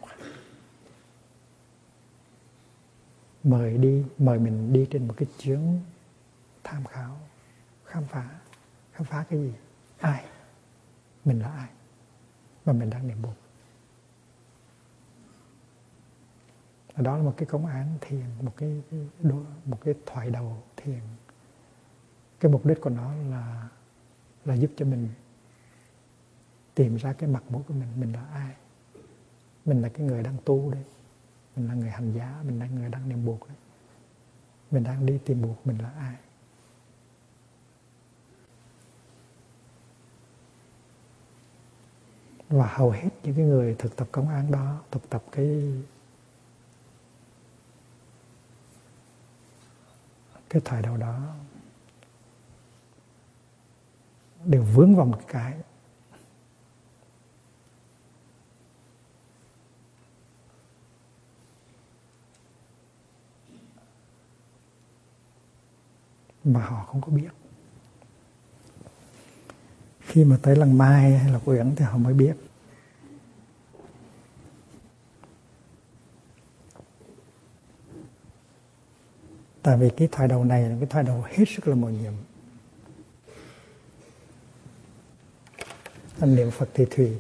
mời mình đi trên một cái chuyến tham khảo, khám phá cái gì, ai, mình là ai và mình đang niệm buộc. Đó là một cái công án thiền, một cái thoại đầu thiền. Cái mục đích của nó là giúp cho mình tìm ra cái mặt mũi của mình là ai. Mình là cái người đang tu đấy, mình là người hành giả, mình là người đang niệm buộc đấy. Mình đang đi tìm buộc, mình là ai. Và hầu hết những cái người thực tập công án đó, thực tập cái thoại đầu đó đều vướng vào một cái mà họ không có biết. Khi mà tới lần Mai hay là Uyển thì họ mới biết. Tại vì cái thoại đầu này là cái thoại đầu hết sức là mầu nhiệm. Anh niệm Phật thì Thùy.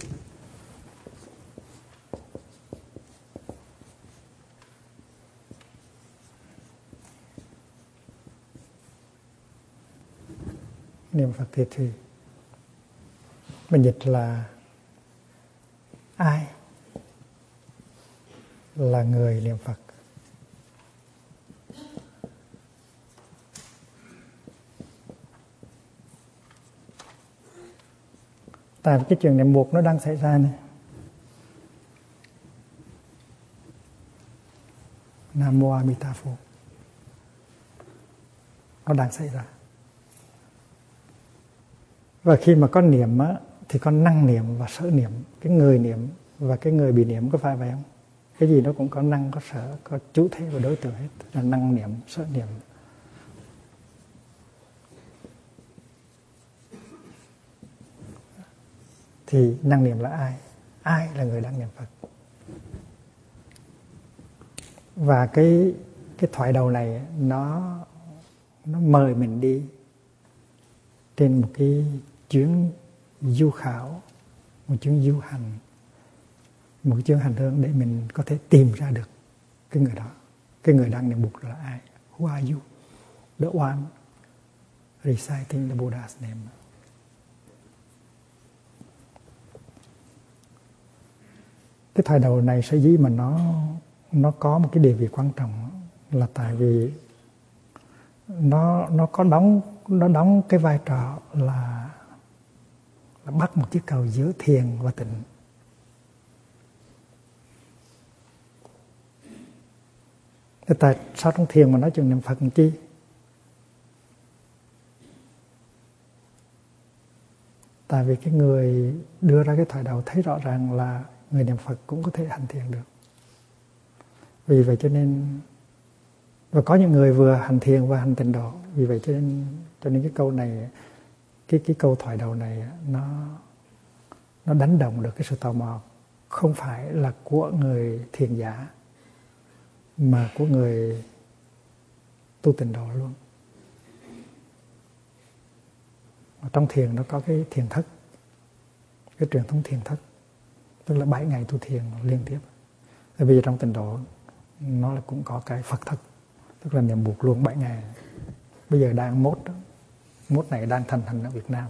Niệm Phật thì Thùy. Mình dịch là ai là người niệm Phật. Tại vì cái chuyện niệm buộc nó đang xảy ra này. Nam Mô A Di Đà Phật. Nó đang xảy ra. Và khi mà có niệm á, thì có năng niệm và sở niệm. Cái người niệm và cái người bị niệm có phải vậy không? Cái gì nó cũng có năng, có sở, có chủ thể và đối tượng hết. Là năng niệm, sở niệm. Thì năng niệm là ai? Ai là người đang niệm Phật? Và cái thoại đầu này nó mời mình đi trên một cái chuyến du khảo, một chuyến du hành, một chuyến hành hương để mình có thể tìm ra được cái người đó, cái người đang niệm Bụt là ai? Who are you? The one reciting the Buddha's name. Cái thời đầu này sở dĩ mà nó có một cái địa vị quan trọng là tại vì nó đóng cái vai trò là bắt một chiếc cầu giữa thiền và tịnh. Thế tại sao trong thiền mà nói chuyện niệm Phật làm chi? Tại vì cái người đưa ra cái thời đầu thấy rõ ràng là người niệm Phật cũng có thể hành thiền được. Vì vậy cho nên, và có những người vừa hành thiền và hành tịnh độ. Vì vậy cho nên cái câu này, cái câu thoại đầu này nó đánh động được cái sự tò mò không phải là của người thiền giả mà của người tu tịnh độ luôn. Trong thiền nó có cái thiền thất, cái truyền thống thiền thất, tức là 7 ngày tu thiền liên tiếp. Tại vì trong tịnh độ nó là cũng có cái Phật thất, tức là niệm Bụt luôn 7 ngày. Bây giờ đang mốt này đang thành ở Việt Nam.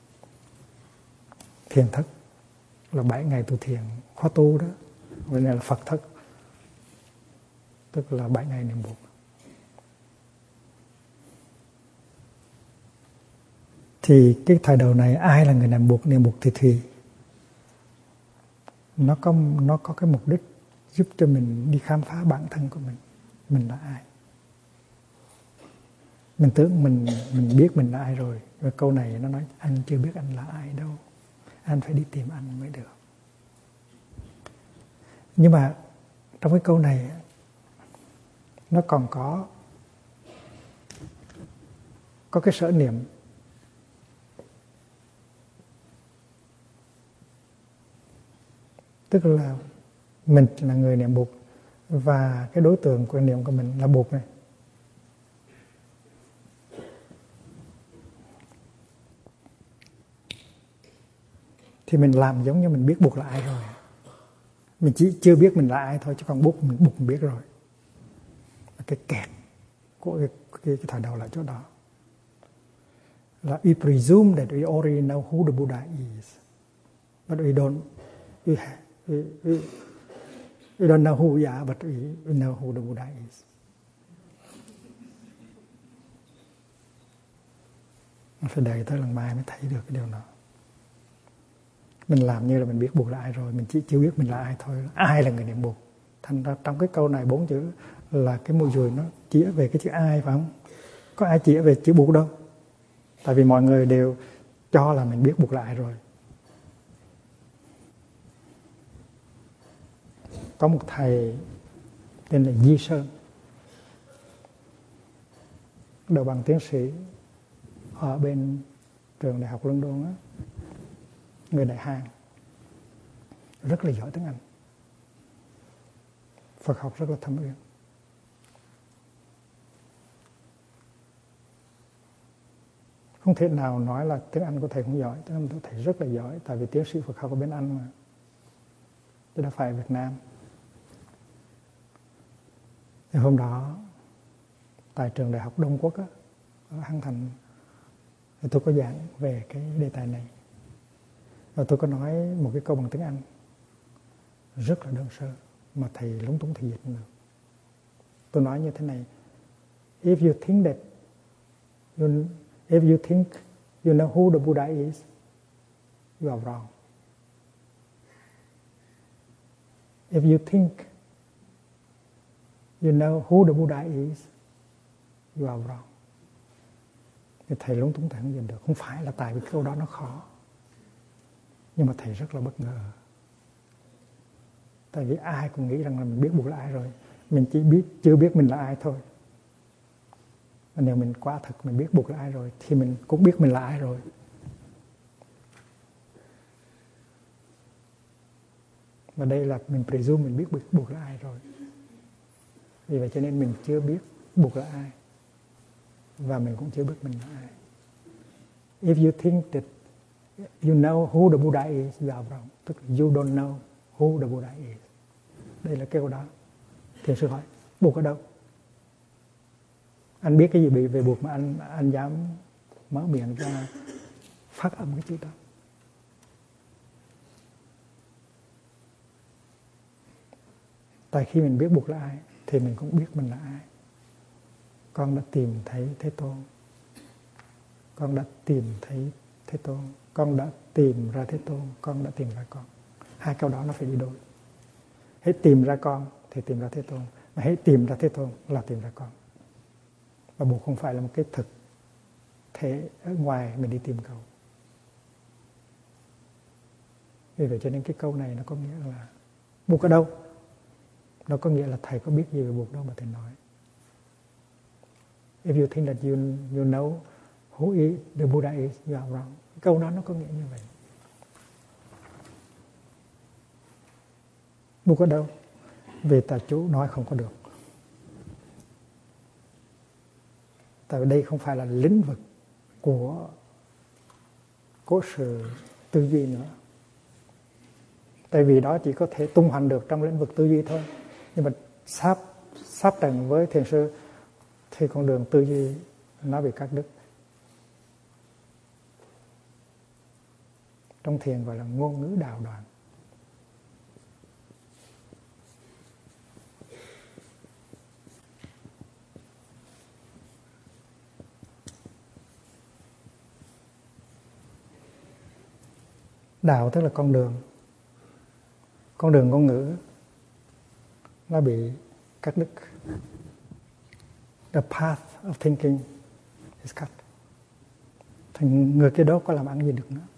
Thiền thất là 7 ngày tu thiền khóa tu đó, vậy này là Phật thất, tức là 7 ngày niệm Bụt. Thì cái thời đầu này ai là người niệm Bụt thì tùy. Nó có cái mục đích giúp cho mình đi khám phá bản thân của mình là ai. Mình tưởng mình biết mình là ai rồi. Và câu này nó nói anh chưa biết anh là ai đâu, anh phải đi tìm anh mới được. Nhưng mà trong cái câu này nó còn có cái sở niệm. Tức là mình là người niệm Bụt và cái đối tượng của niệm của mình là Bụt này. Thì mình làm giống như mình biết Bụt là ai rồi. Mình chỉ chưa biết mình là ai thôi, chứ còn Bụt mình biết rồi. Cái kẹt của cái thời đầu là chỗ đó. Là we presume that we already know who the Buddha is. But we don't know who we are, but we know who the Buddha is. Mình phải đợi tới lần mai mới thấy được cái điều đó. Mình làm như là mình biết Bụt là ai rồi, mình chỉ chưa biết mình là ai thôi. Ai là người niệm Bụt? Thành ra trong cái câu này 4 chữ là cái mùi dùi nó chỉ về cái chữ ai, phải không? Có ai chỉ về chữ Bụt đâu. Tại vì mọi người đều cho là mình biết Bụt là ai rồi. Có một thầy tên là Di Sơn, đầu bằng tiến sĩ ở bên trường Đại học London á, người Đại Hàn, rất là giỏi tiếng Anh, Phật học rất là thâm uyên. Không thể nào nói là tiếng Anh của thầy không giỏi, tiếng Anh của thầy rất là giỏi, tại vì tiến sĩ Phật học ở bên Anh mà, chứ đâu phải ở Việt Nam. Thì hôm đó tại trường Đại học Đông Quốc á, ở Hưng Thành, thì tôi có giảng về cái đề tài này. Và tôi có nói một cái câu bằng tiếng Anh rất là đơn sơ mà thầy lúng túng thầy dịch được. Tôi nói như thế này: If you think you know who the Buddha is, you are wrong. If you think you know who the Buddha is, you are wrong. Thì thầy lúng túng thầy không dịch được. Không phải là tại vì câu đó nó khó, nhưng mà thầy rất là bất ngờ. Tại vì ai cũng nghĩ rằng là mình biết Bụt là ai rồi, mình chỉ chưa biết mình là ai thôi. Và nếu mình quả thực mình biết Bụt là ai rồi thì mình cũng biết mình là ai rồi. Và đây là mình presume mình biết Bụt là ai rồi. Vì vậy cho nên mình chưa biết Bụt là ai, và mình cũng chưa biết mình là ai. If you think that you know who the Buddha is, you are wrong. Tức là you don't know who the Buddha is. Đây là câu đó. Thiền sư hỏi, Buộc ở đâu? Anh biết cái gì bị về buộc mà anh dám mở miệng ra phát âm cái chữ đó? Tại khi mình biết buộc là ai thì mình cũng biết mình là ai. Con đã tìm thấy Thế Tôn. Con đã tìm thấy Thế Tôn. Con đã tìm ra Thế Tôn. Con đã tìm ra con. Hai câu đó nó phải đi đôi. Hãy tìm ra con thì tìm ra Thế Tôn. Mà hãy tìm ra Thế Tôn là tìm ra con. Và buộc không phải là một cái thực thể ở ngoài mình đi tìm cầu. Vì vậy cho nên cái câu này nó có nghĩa là buộc ở đâu? Nó có nghĩa là thầy có biết gì về buộc đâu mà thầy nói. If you think that you know who is the Buddha is, you are wrong. Câu đó nó có nghĩa như vậy. Buộc ở đâu? Về tà chú nói không có được. Tại vì đây không phải là lĩnh vực của sự tư duy nữa. Tại vì đó chỉ có thể tung hoành được trong lĩnh vực tư duy thôi. Nhưng mà sắp trần với thiền sư thì con đường tư duy nó bị cắt đứt. Trong thiền gọi là ngôn ngữ đào đoạn. Đạo tức là con đường. Con đường ngôn ngữ nó bị cắt đứt. The path of thinking is cut. Thì người kia đó có làm ăn gì được nữa.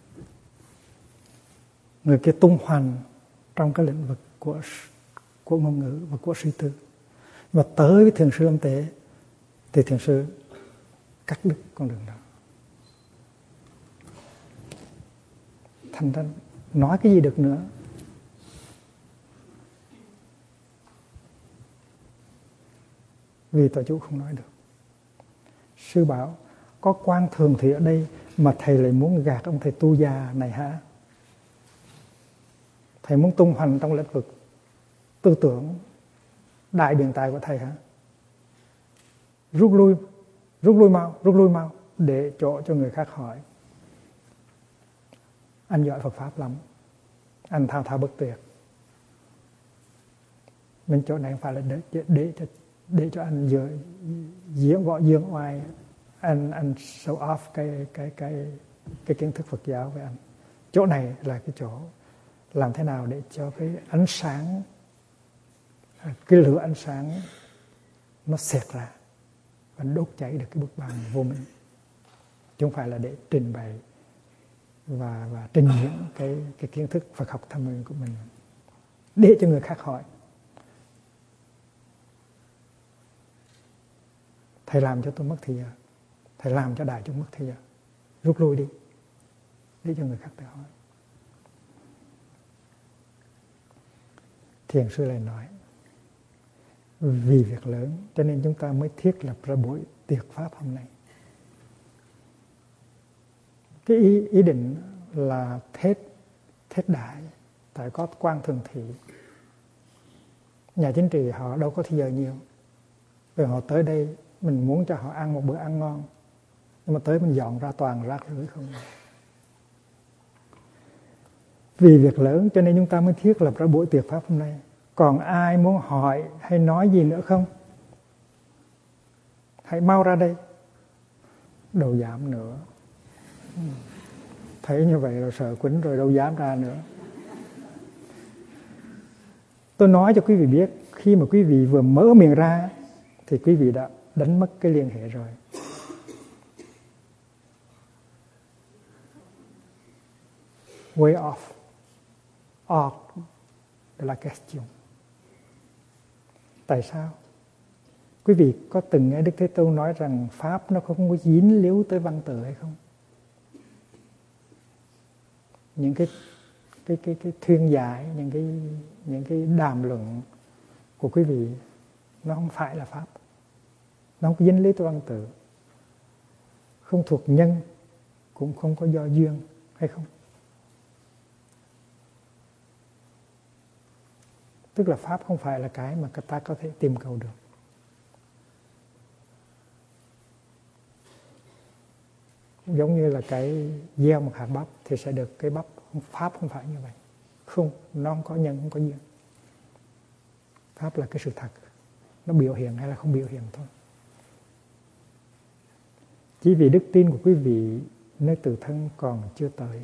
Người kia tung hoành trong cái lĩnh vực của ngôn ngữ và của suy tư. Và tới với thiền sư âm tế thì thiền sư cắt đứt con đường đó. Thành ra nói cái gì được nữa. Vì tòa chú không nói được. Sư bảo có quan thường thì ở đây mà thầy lại muốn gạt ông thầy tu già này hả? Thầy muốn tung hoành trong lĩnh vực tư tưởng đại biện tài của thầy hả? Rút lui mau để chỗ cho người khác hỏi. Anh giỏi Phật Pháp lắm. Anh thao thao bất tuyệt. Bên chỗ này không phải là để cho anh diễn võ dương oai, anh show off cái kiến thức Phật giáo với anh. Chỗ này là cái chỗ làm thế nào để cho cái ánh sáng, cái lửa ánh sáng nó xẹt ra và đốt cháy được cái bức bàn vô minh. Chứ không phải là để trình bày và trình diễn cái kiến thức Phật học tham nguyên của mình để cho người khác hỏi. Thầy làm cho tôi mất thời giờ. Thầy làm cho đại chúng mất thời giờ. Rút lui đi để cho người khác tự hỏi. Thiền sư lại nói vì việc lớn cho nên chúng ta mới thiết lập ra buổi tiệc pháp hôm nay. Cái ý định là thết đại. Tại có quan thường thị. Nhà chính trị họ đâu có thời giờ nhiều. Rồi họ tới đây mình muốn cho họ ăn một bữa ăn ngon, nhưng mà tới mình dọn ra toàn rác rưởi không. Vì việc lớn cho nên chúng ta mới thiết lập ra buổi tiệc pháp hôm nay. Còn ai muốn hỏi hay nói gì nữa không? Hãy mau ra đây. Đâu dám nữa. Thấy như vậy rồi sợ quýnh rồi đâu dám ra nữa. Tôi nói cho quý vị biết, khi mà quý vị vừa mở miệng ra thì quý vị đã đánh mất cái liên hệ rồi. Way off de la question. Tại sao? Quý vị có từng nghe Đức Thế Tôn nói rằng Pháp nó không có dính líu tới văn tự hay không? Những cái thuyên giải, những cái đàm luận của quý vị nó không phải là Pháp. Nó không có dính líu tới văn tự. Không thuộc nhân, cũng không có do duyên hay không? Tức là Pháp không phải là cái mà ta có thể tìm cầu được. giống như là cái gieo một hạt bắp thì sẽ được cái bắp. Pháp không phải như vậy. Không, nó không có nhân, không có duyên. Pháp là cái sự thật. Nó biểu hiện hay là không biểu hiện thôi. Chỉ vì đức tin của quý vị nơi tự thân còn chưa tới.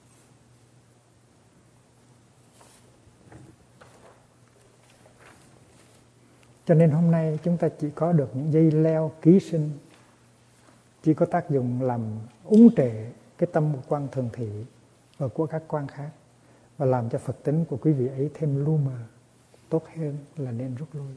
Cho nên hôm nay chúng ta chỉ có được những dây leo ký sinh, chỉ có tác dụng làm úng trệ cái tâm quan thường thị và của các quan khác, và làm cho Phật tính của quý vị ấy thêm lu mờ. Tốt hơn là nên rút lui.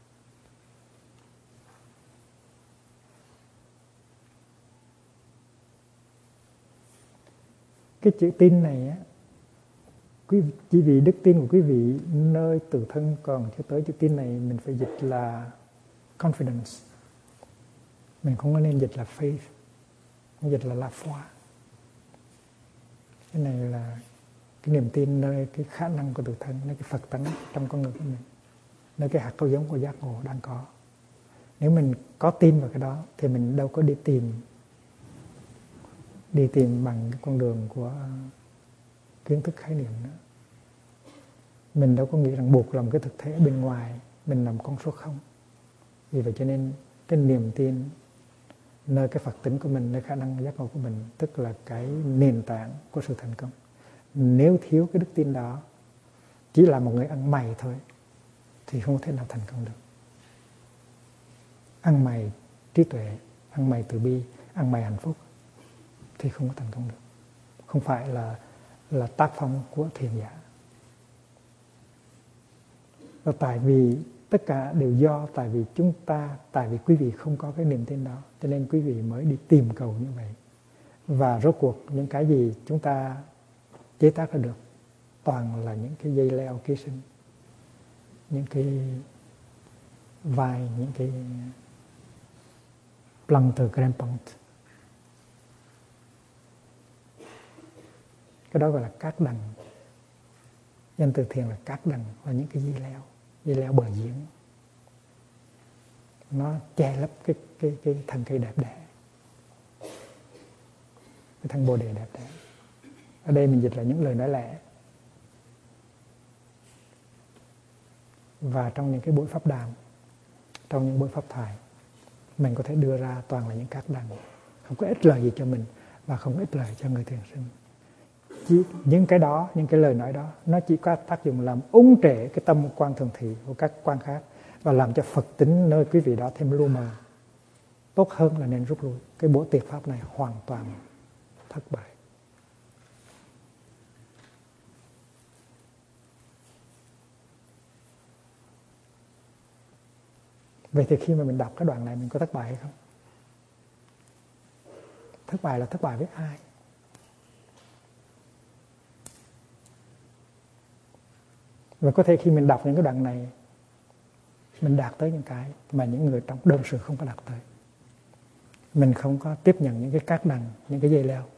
Cái chữ tin này á, chỉ vì đức tin của quý vị nơi tự thân còn chưa tới. Chữ tin này mình phải dịch là confidence. Mình không có nên dịch là faith, không dịch là la foi. Cái này là cái niềm tin nơi cái khả năng của tự thân, nơi cái Phật tánh trong con người của mình, nơi cái hạt câu giống của giác ngộ đang có. Nếu mình có tin vào cái đó thì mình đâu có đi tìm bằng cái con đường của kiến thức khái niệm nữa. Mình đâu có nghĩ rằng buộc làm cái thực thể bên ngoài mình làm con số không. Vì vậy cho nên cái niềm tin nơi cái Phật tính của mình, nơi khả năng giác ngộ của mình, tức là cái nền tảng của sự thành công. Nếu thiếu cái đức tin đó, chỉ là một người ăn mày thôi, thì không thể nào thành công được. Ăn mày trí tuệ, ăn mày từ bi, ăn mày hạnh phúc thì không có thành công được. Không phải là tác phong của thiền giả. Và tại vì tất cả đều tại vì quý vị không có cái niềm tin đó, cho nên quý vị mới đi tìm cầu như vậy. Và rốt cuộc những cái gì chúng ta chế tác ra được toàn là những cái dây leo ký sinh, những cái vai, những cái planter crampons. Cái đó gọi là cát đằng. Danh từ thiền là cát đằng, là những cái dây leo bờ diễn. Nó che lấp cái thân cây đẹp đẽ, cái thân bồ đề đẹp đẽ. Ở đây mình dịch là những lời nói lẽ. Và trong những cái buổi pháp đàm, trong những buổi pháp thoại, mình có thể đưa ra toàn là những cát đằng, không có ích lợi gì cho mình và không có ích lợi cho người thiền sinh. Những cái đó, những cái lời nói đó, nó chỉ có tác dụng làm úng trệ cái tâm quan thường thị của các quan khác và làm cho Phật tính nơi quý vị đó thêm lu mờ. Tốt hơn là nên rút lui. Cái buổi tiệc pháp này hoàn toàn thất bại. Vậy thì khi mà mình đọc cái đoạn này mình có thất bại hay không? Thất bại là thất bại với ai? Và có thể khi mình đọc những cái đoạn này, mình đạt tới những cái mà những người trong đơn sự không có đạt tới. Mình không có tiếp nhận những cái cát đằng, những cái dây leo.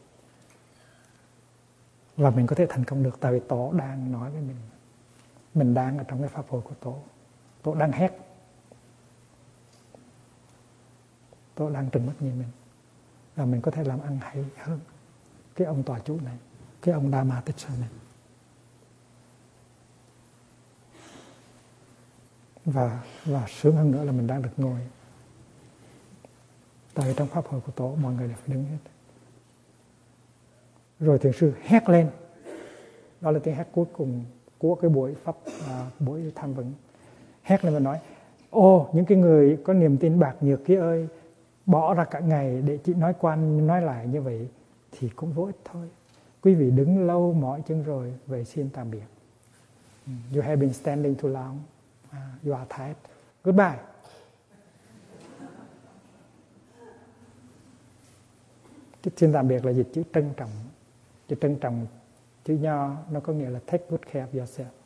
Và mình có thể thành công được tại vì Tổ đang nói với mình. Mình đang ở trong cái pháp hội của Tổ. Tổ đang hét. Tổ đang trừng mắt nhìn mình. Và mình có thể làm ăn hay hơn cái ông tòa chủ này, cái ông Dharma Tích Sơn này. Và sướng hơn nữa là mình đang được ngồi. Tại vì trong pháp hội của Tổ mọi người đều phải đứng hết. Rồi thiền sư hét lên. Đó là tiếng hét cuối cùng của cái buổi tham vấn. Hét lên và nói: ô, những cái người có niềm tin bạc nhược kia ơi, bỏ ra cả ngày để chỉ nói quan nói lại như vậy thì cũng vô ích thôi. Quý vị đứng lâu mỏi chân rồi, vậy xin tạm biệt. You have been standing too long. You are tired. Goodbye. Xin tạm biệt là dịch chữ trân trọng. Chữ trân trọng, chữ Nho nó có nghĩa là take good care of yourself.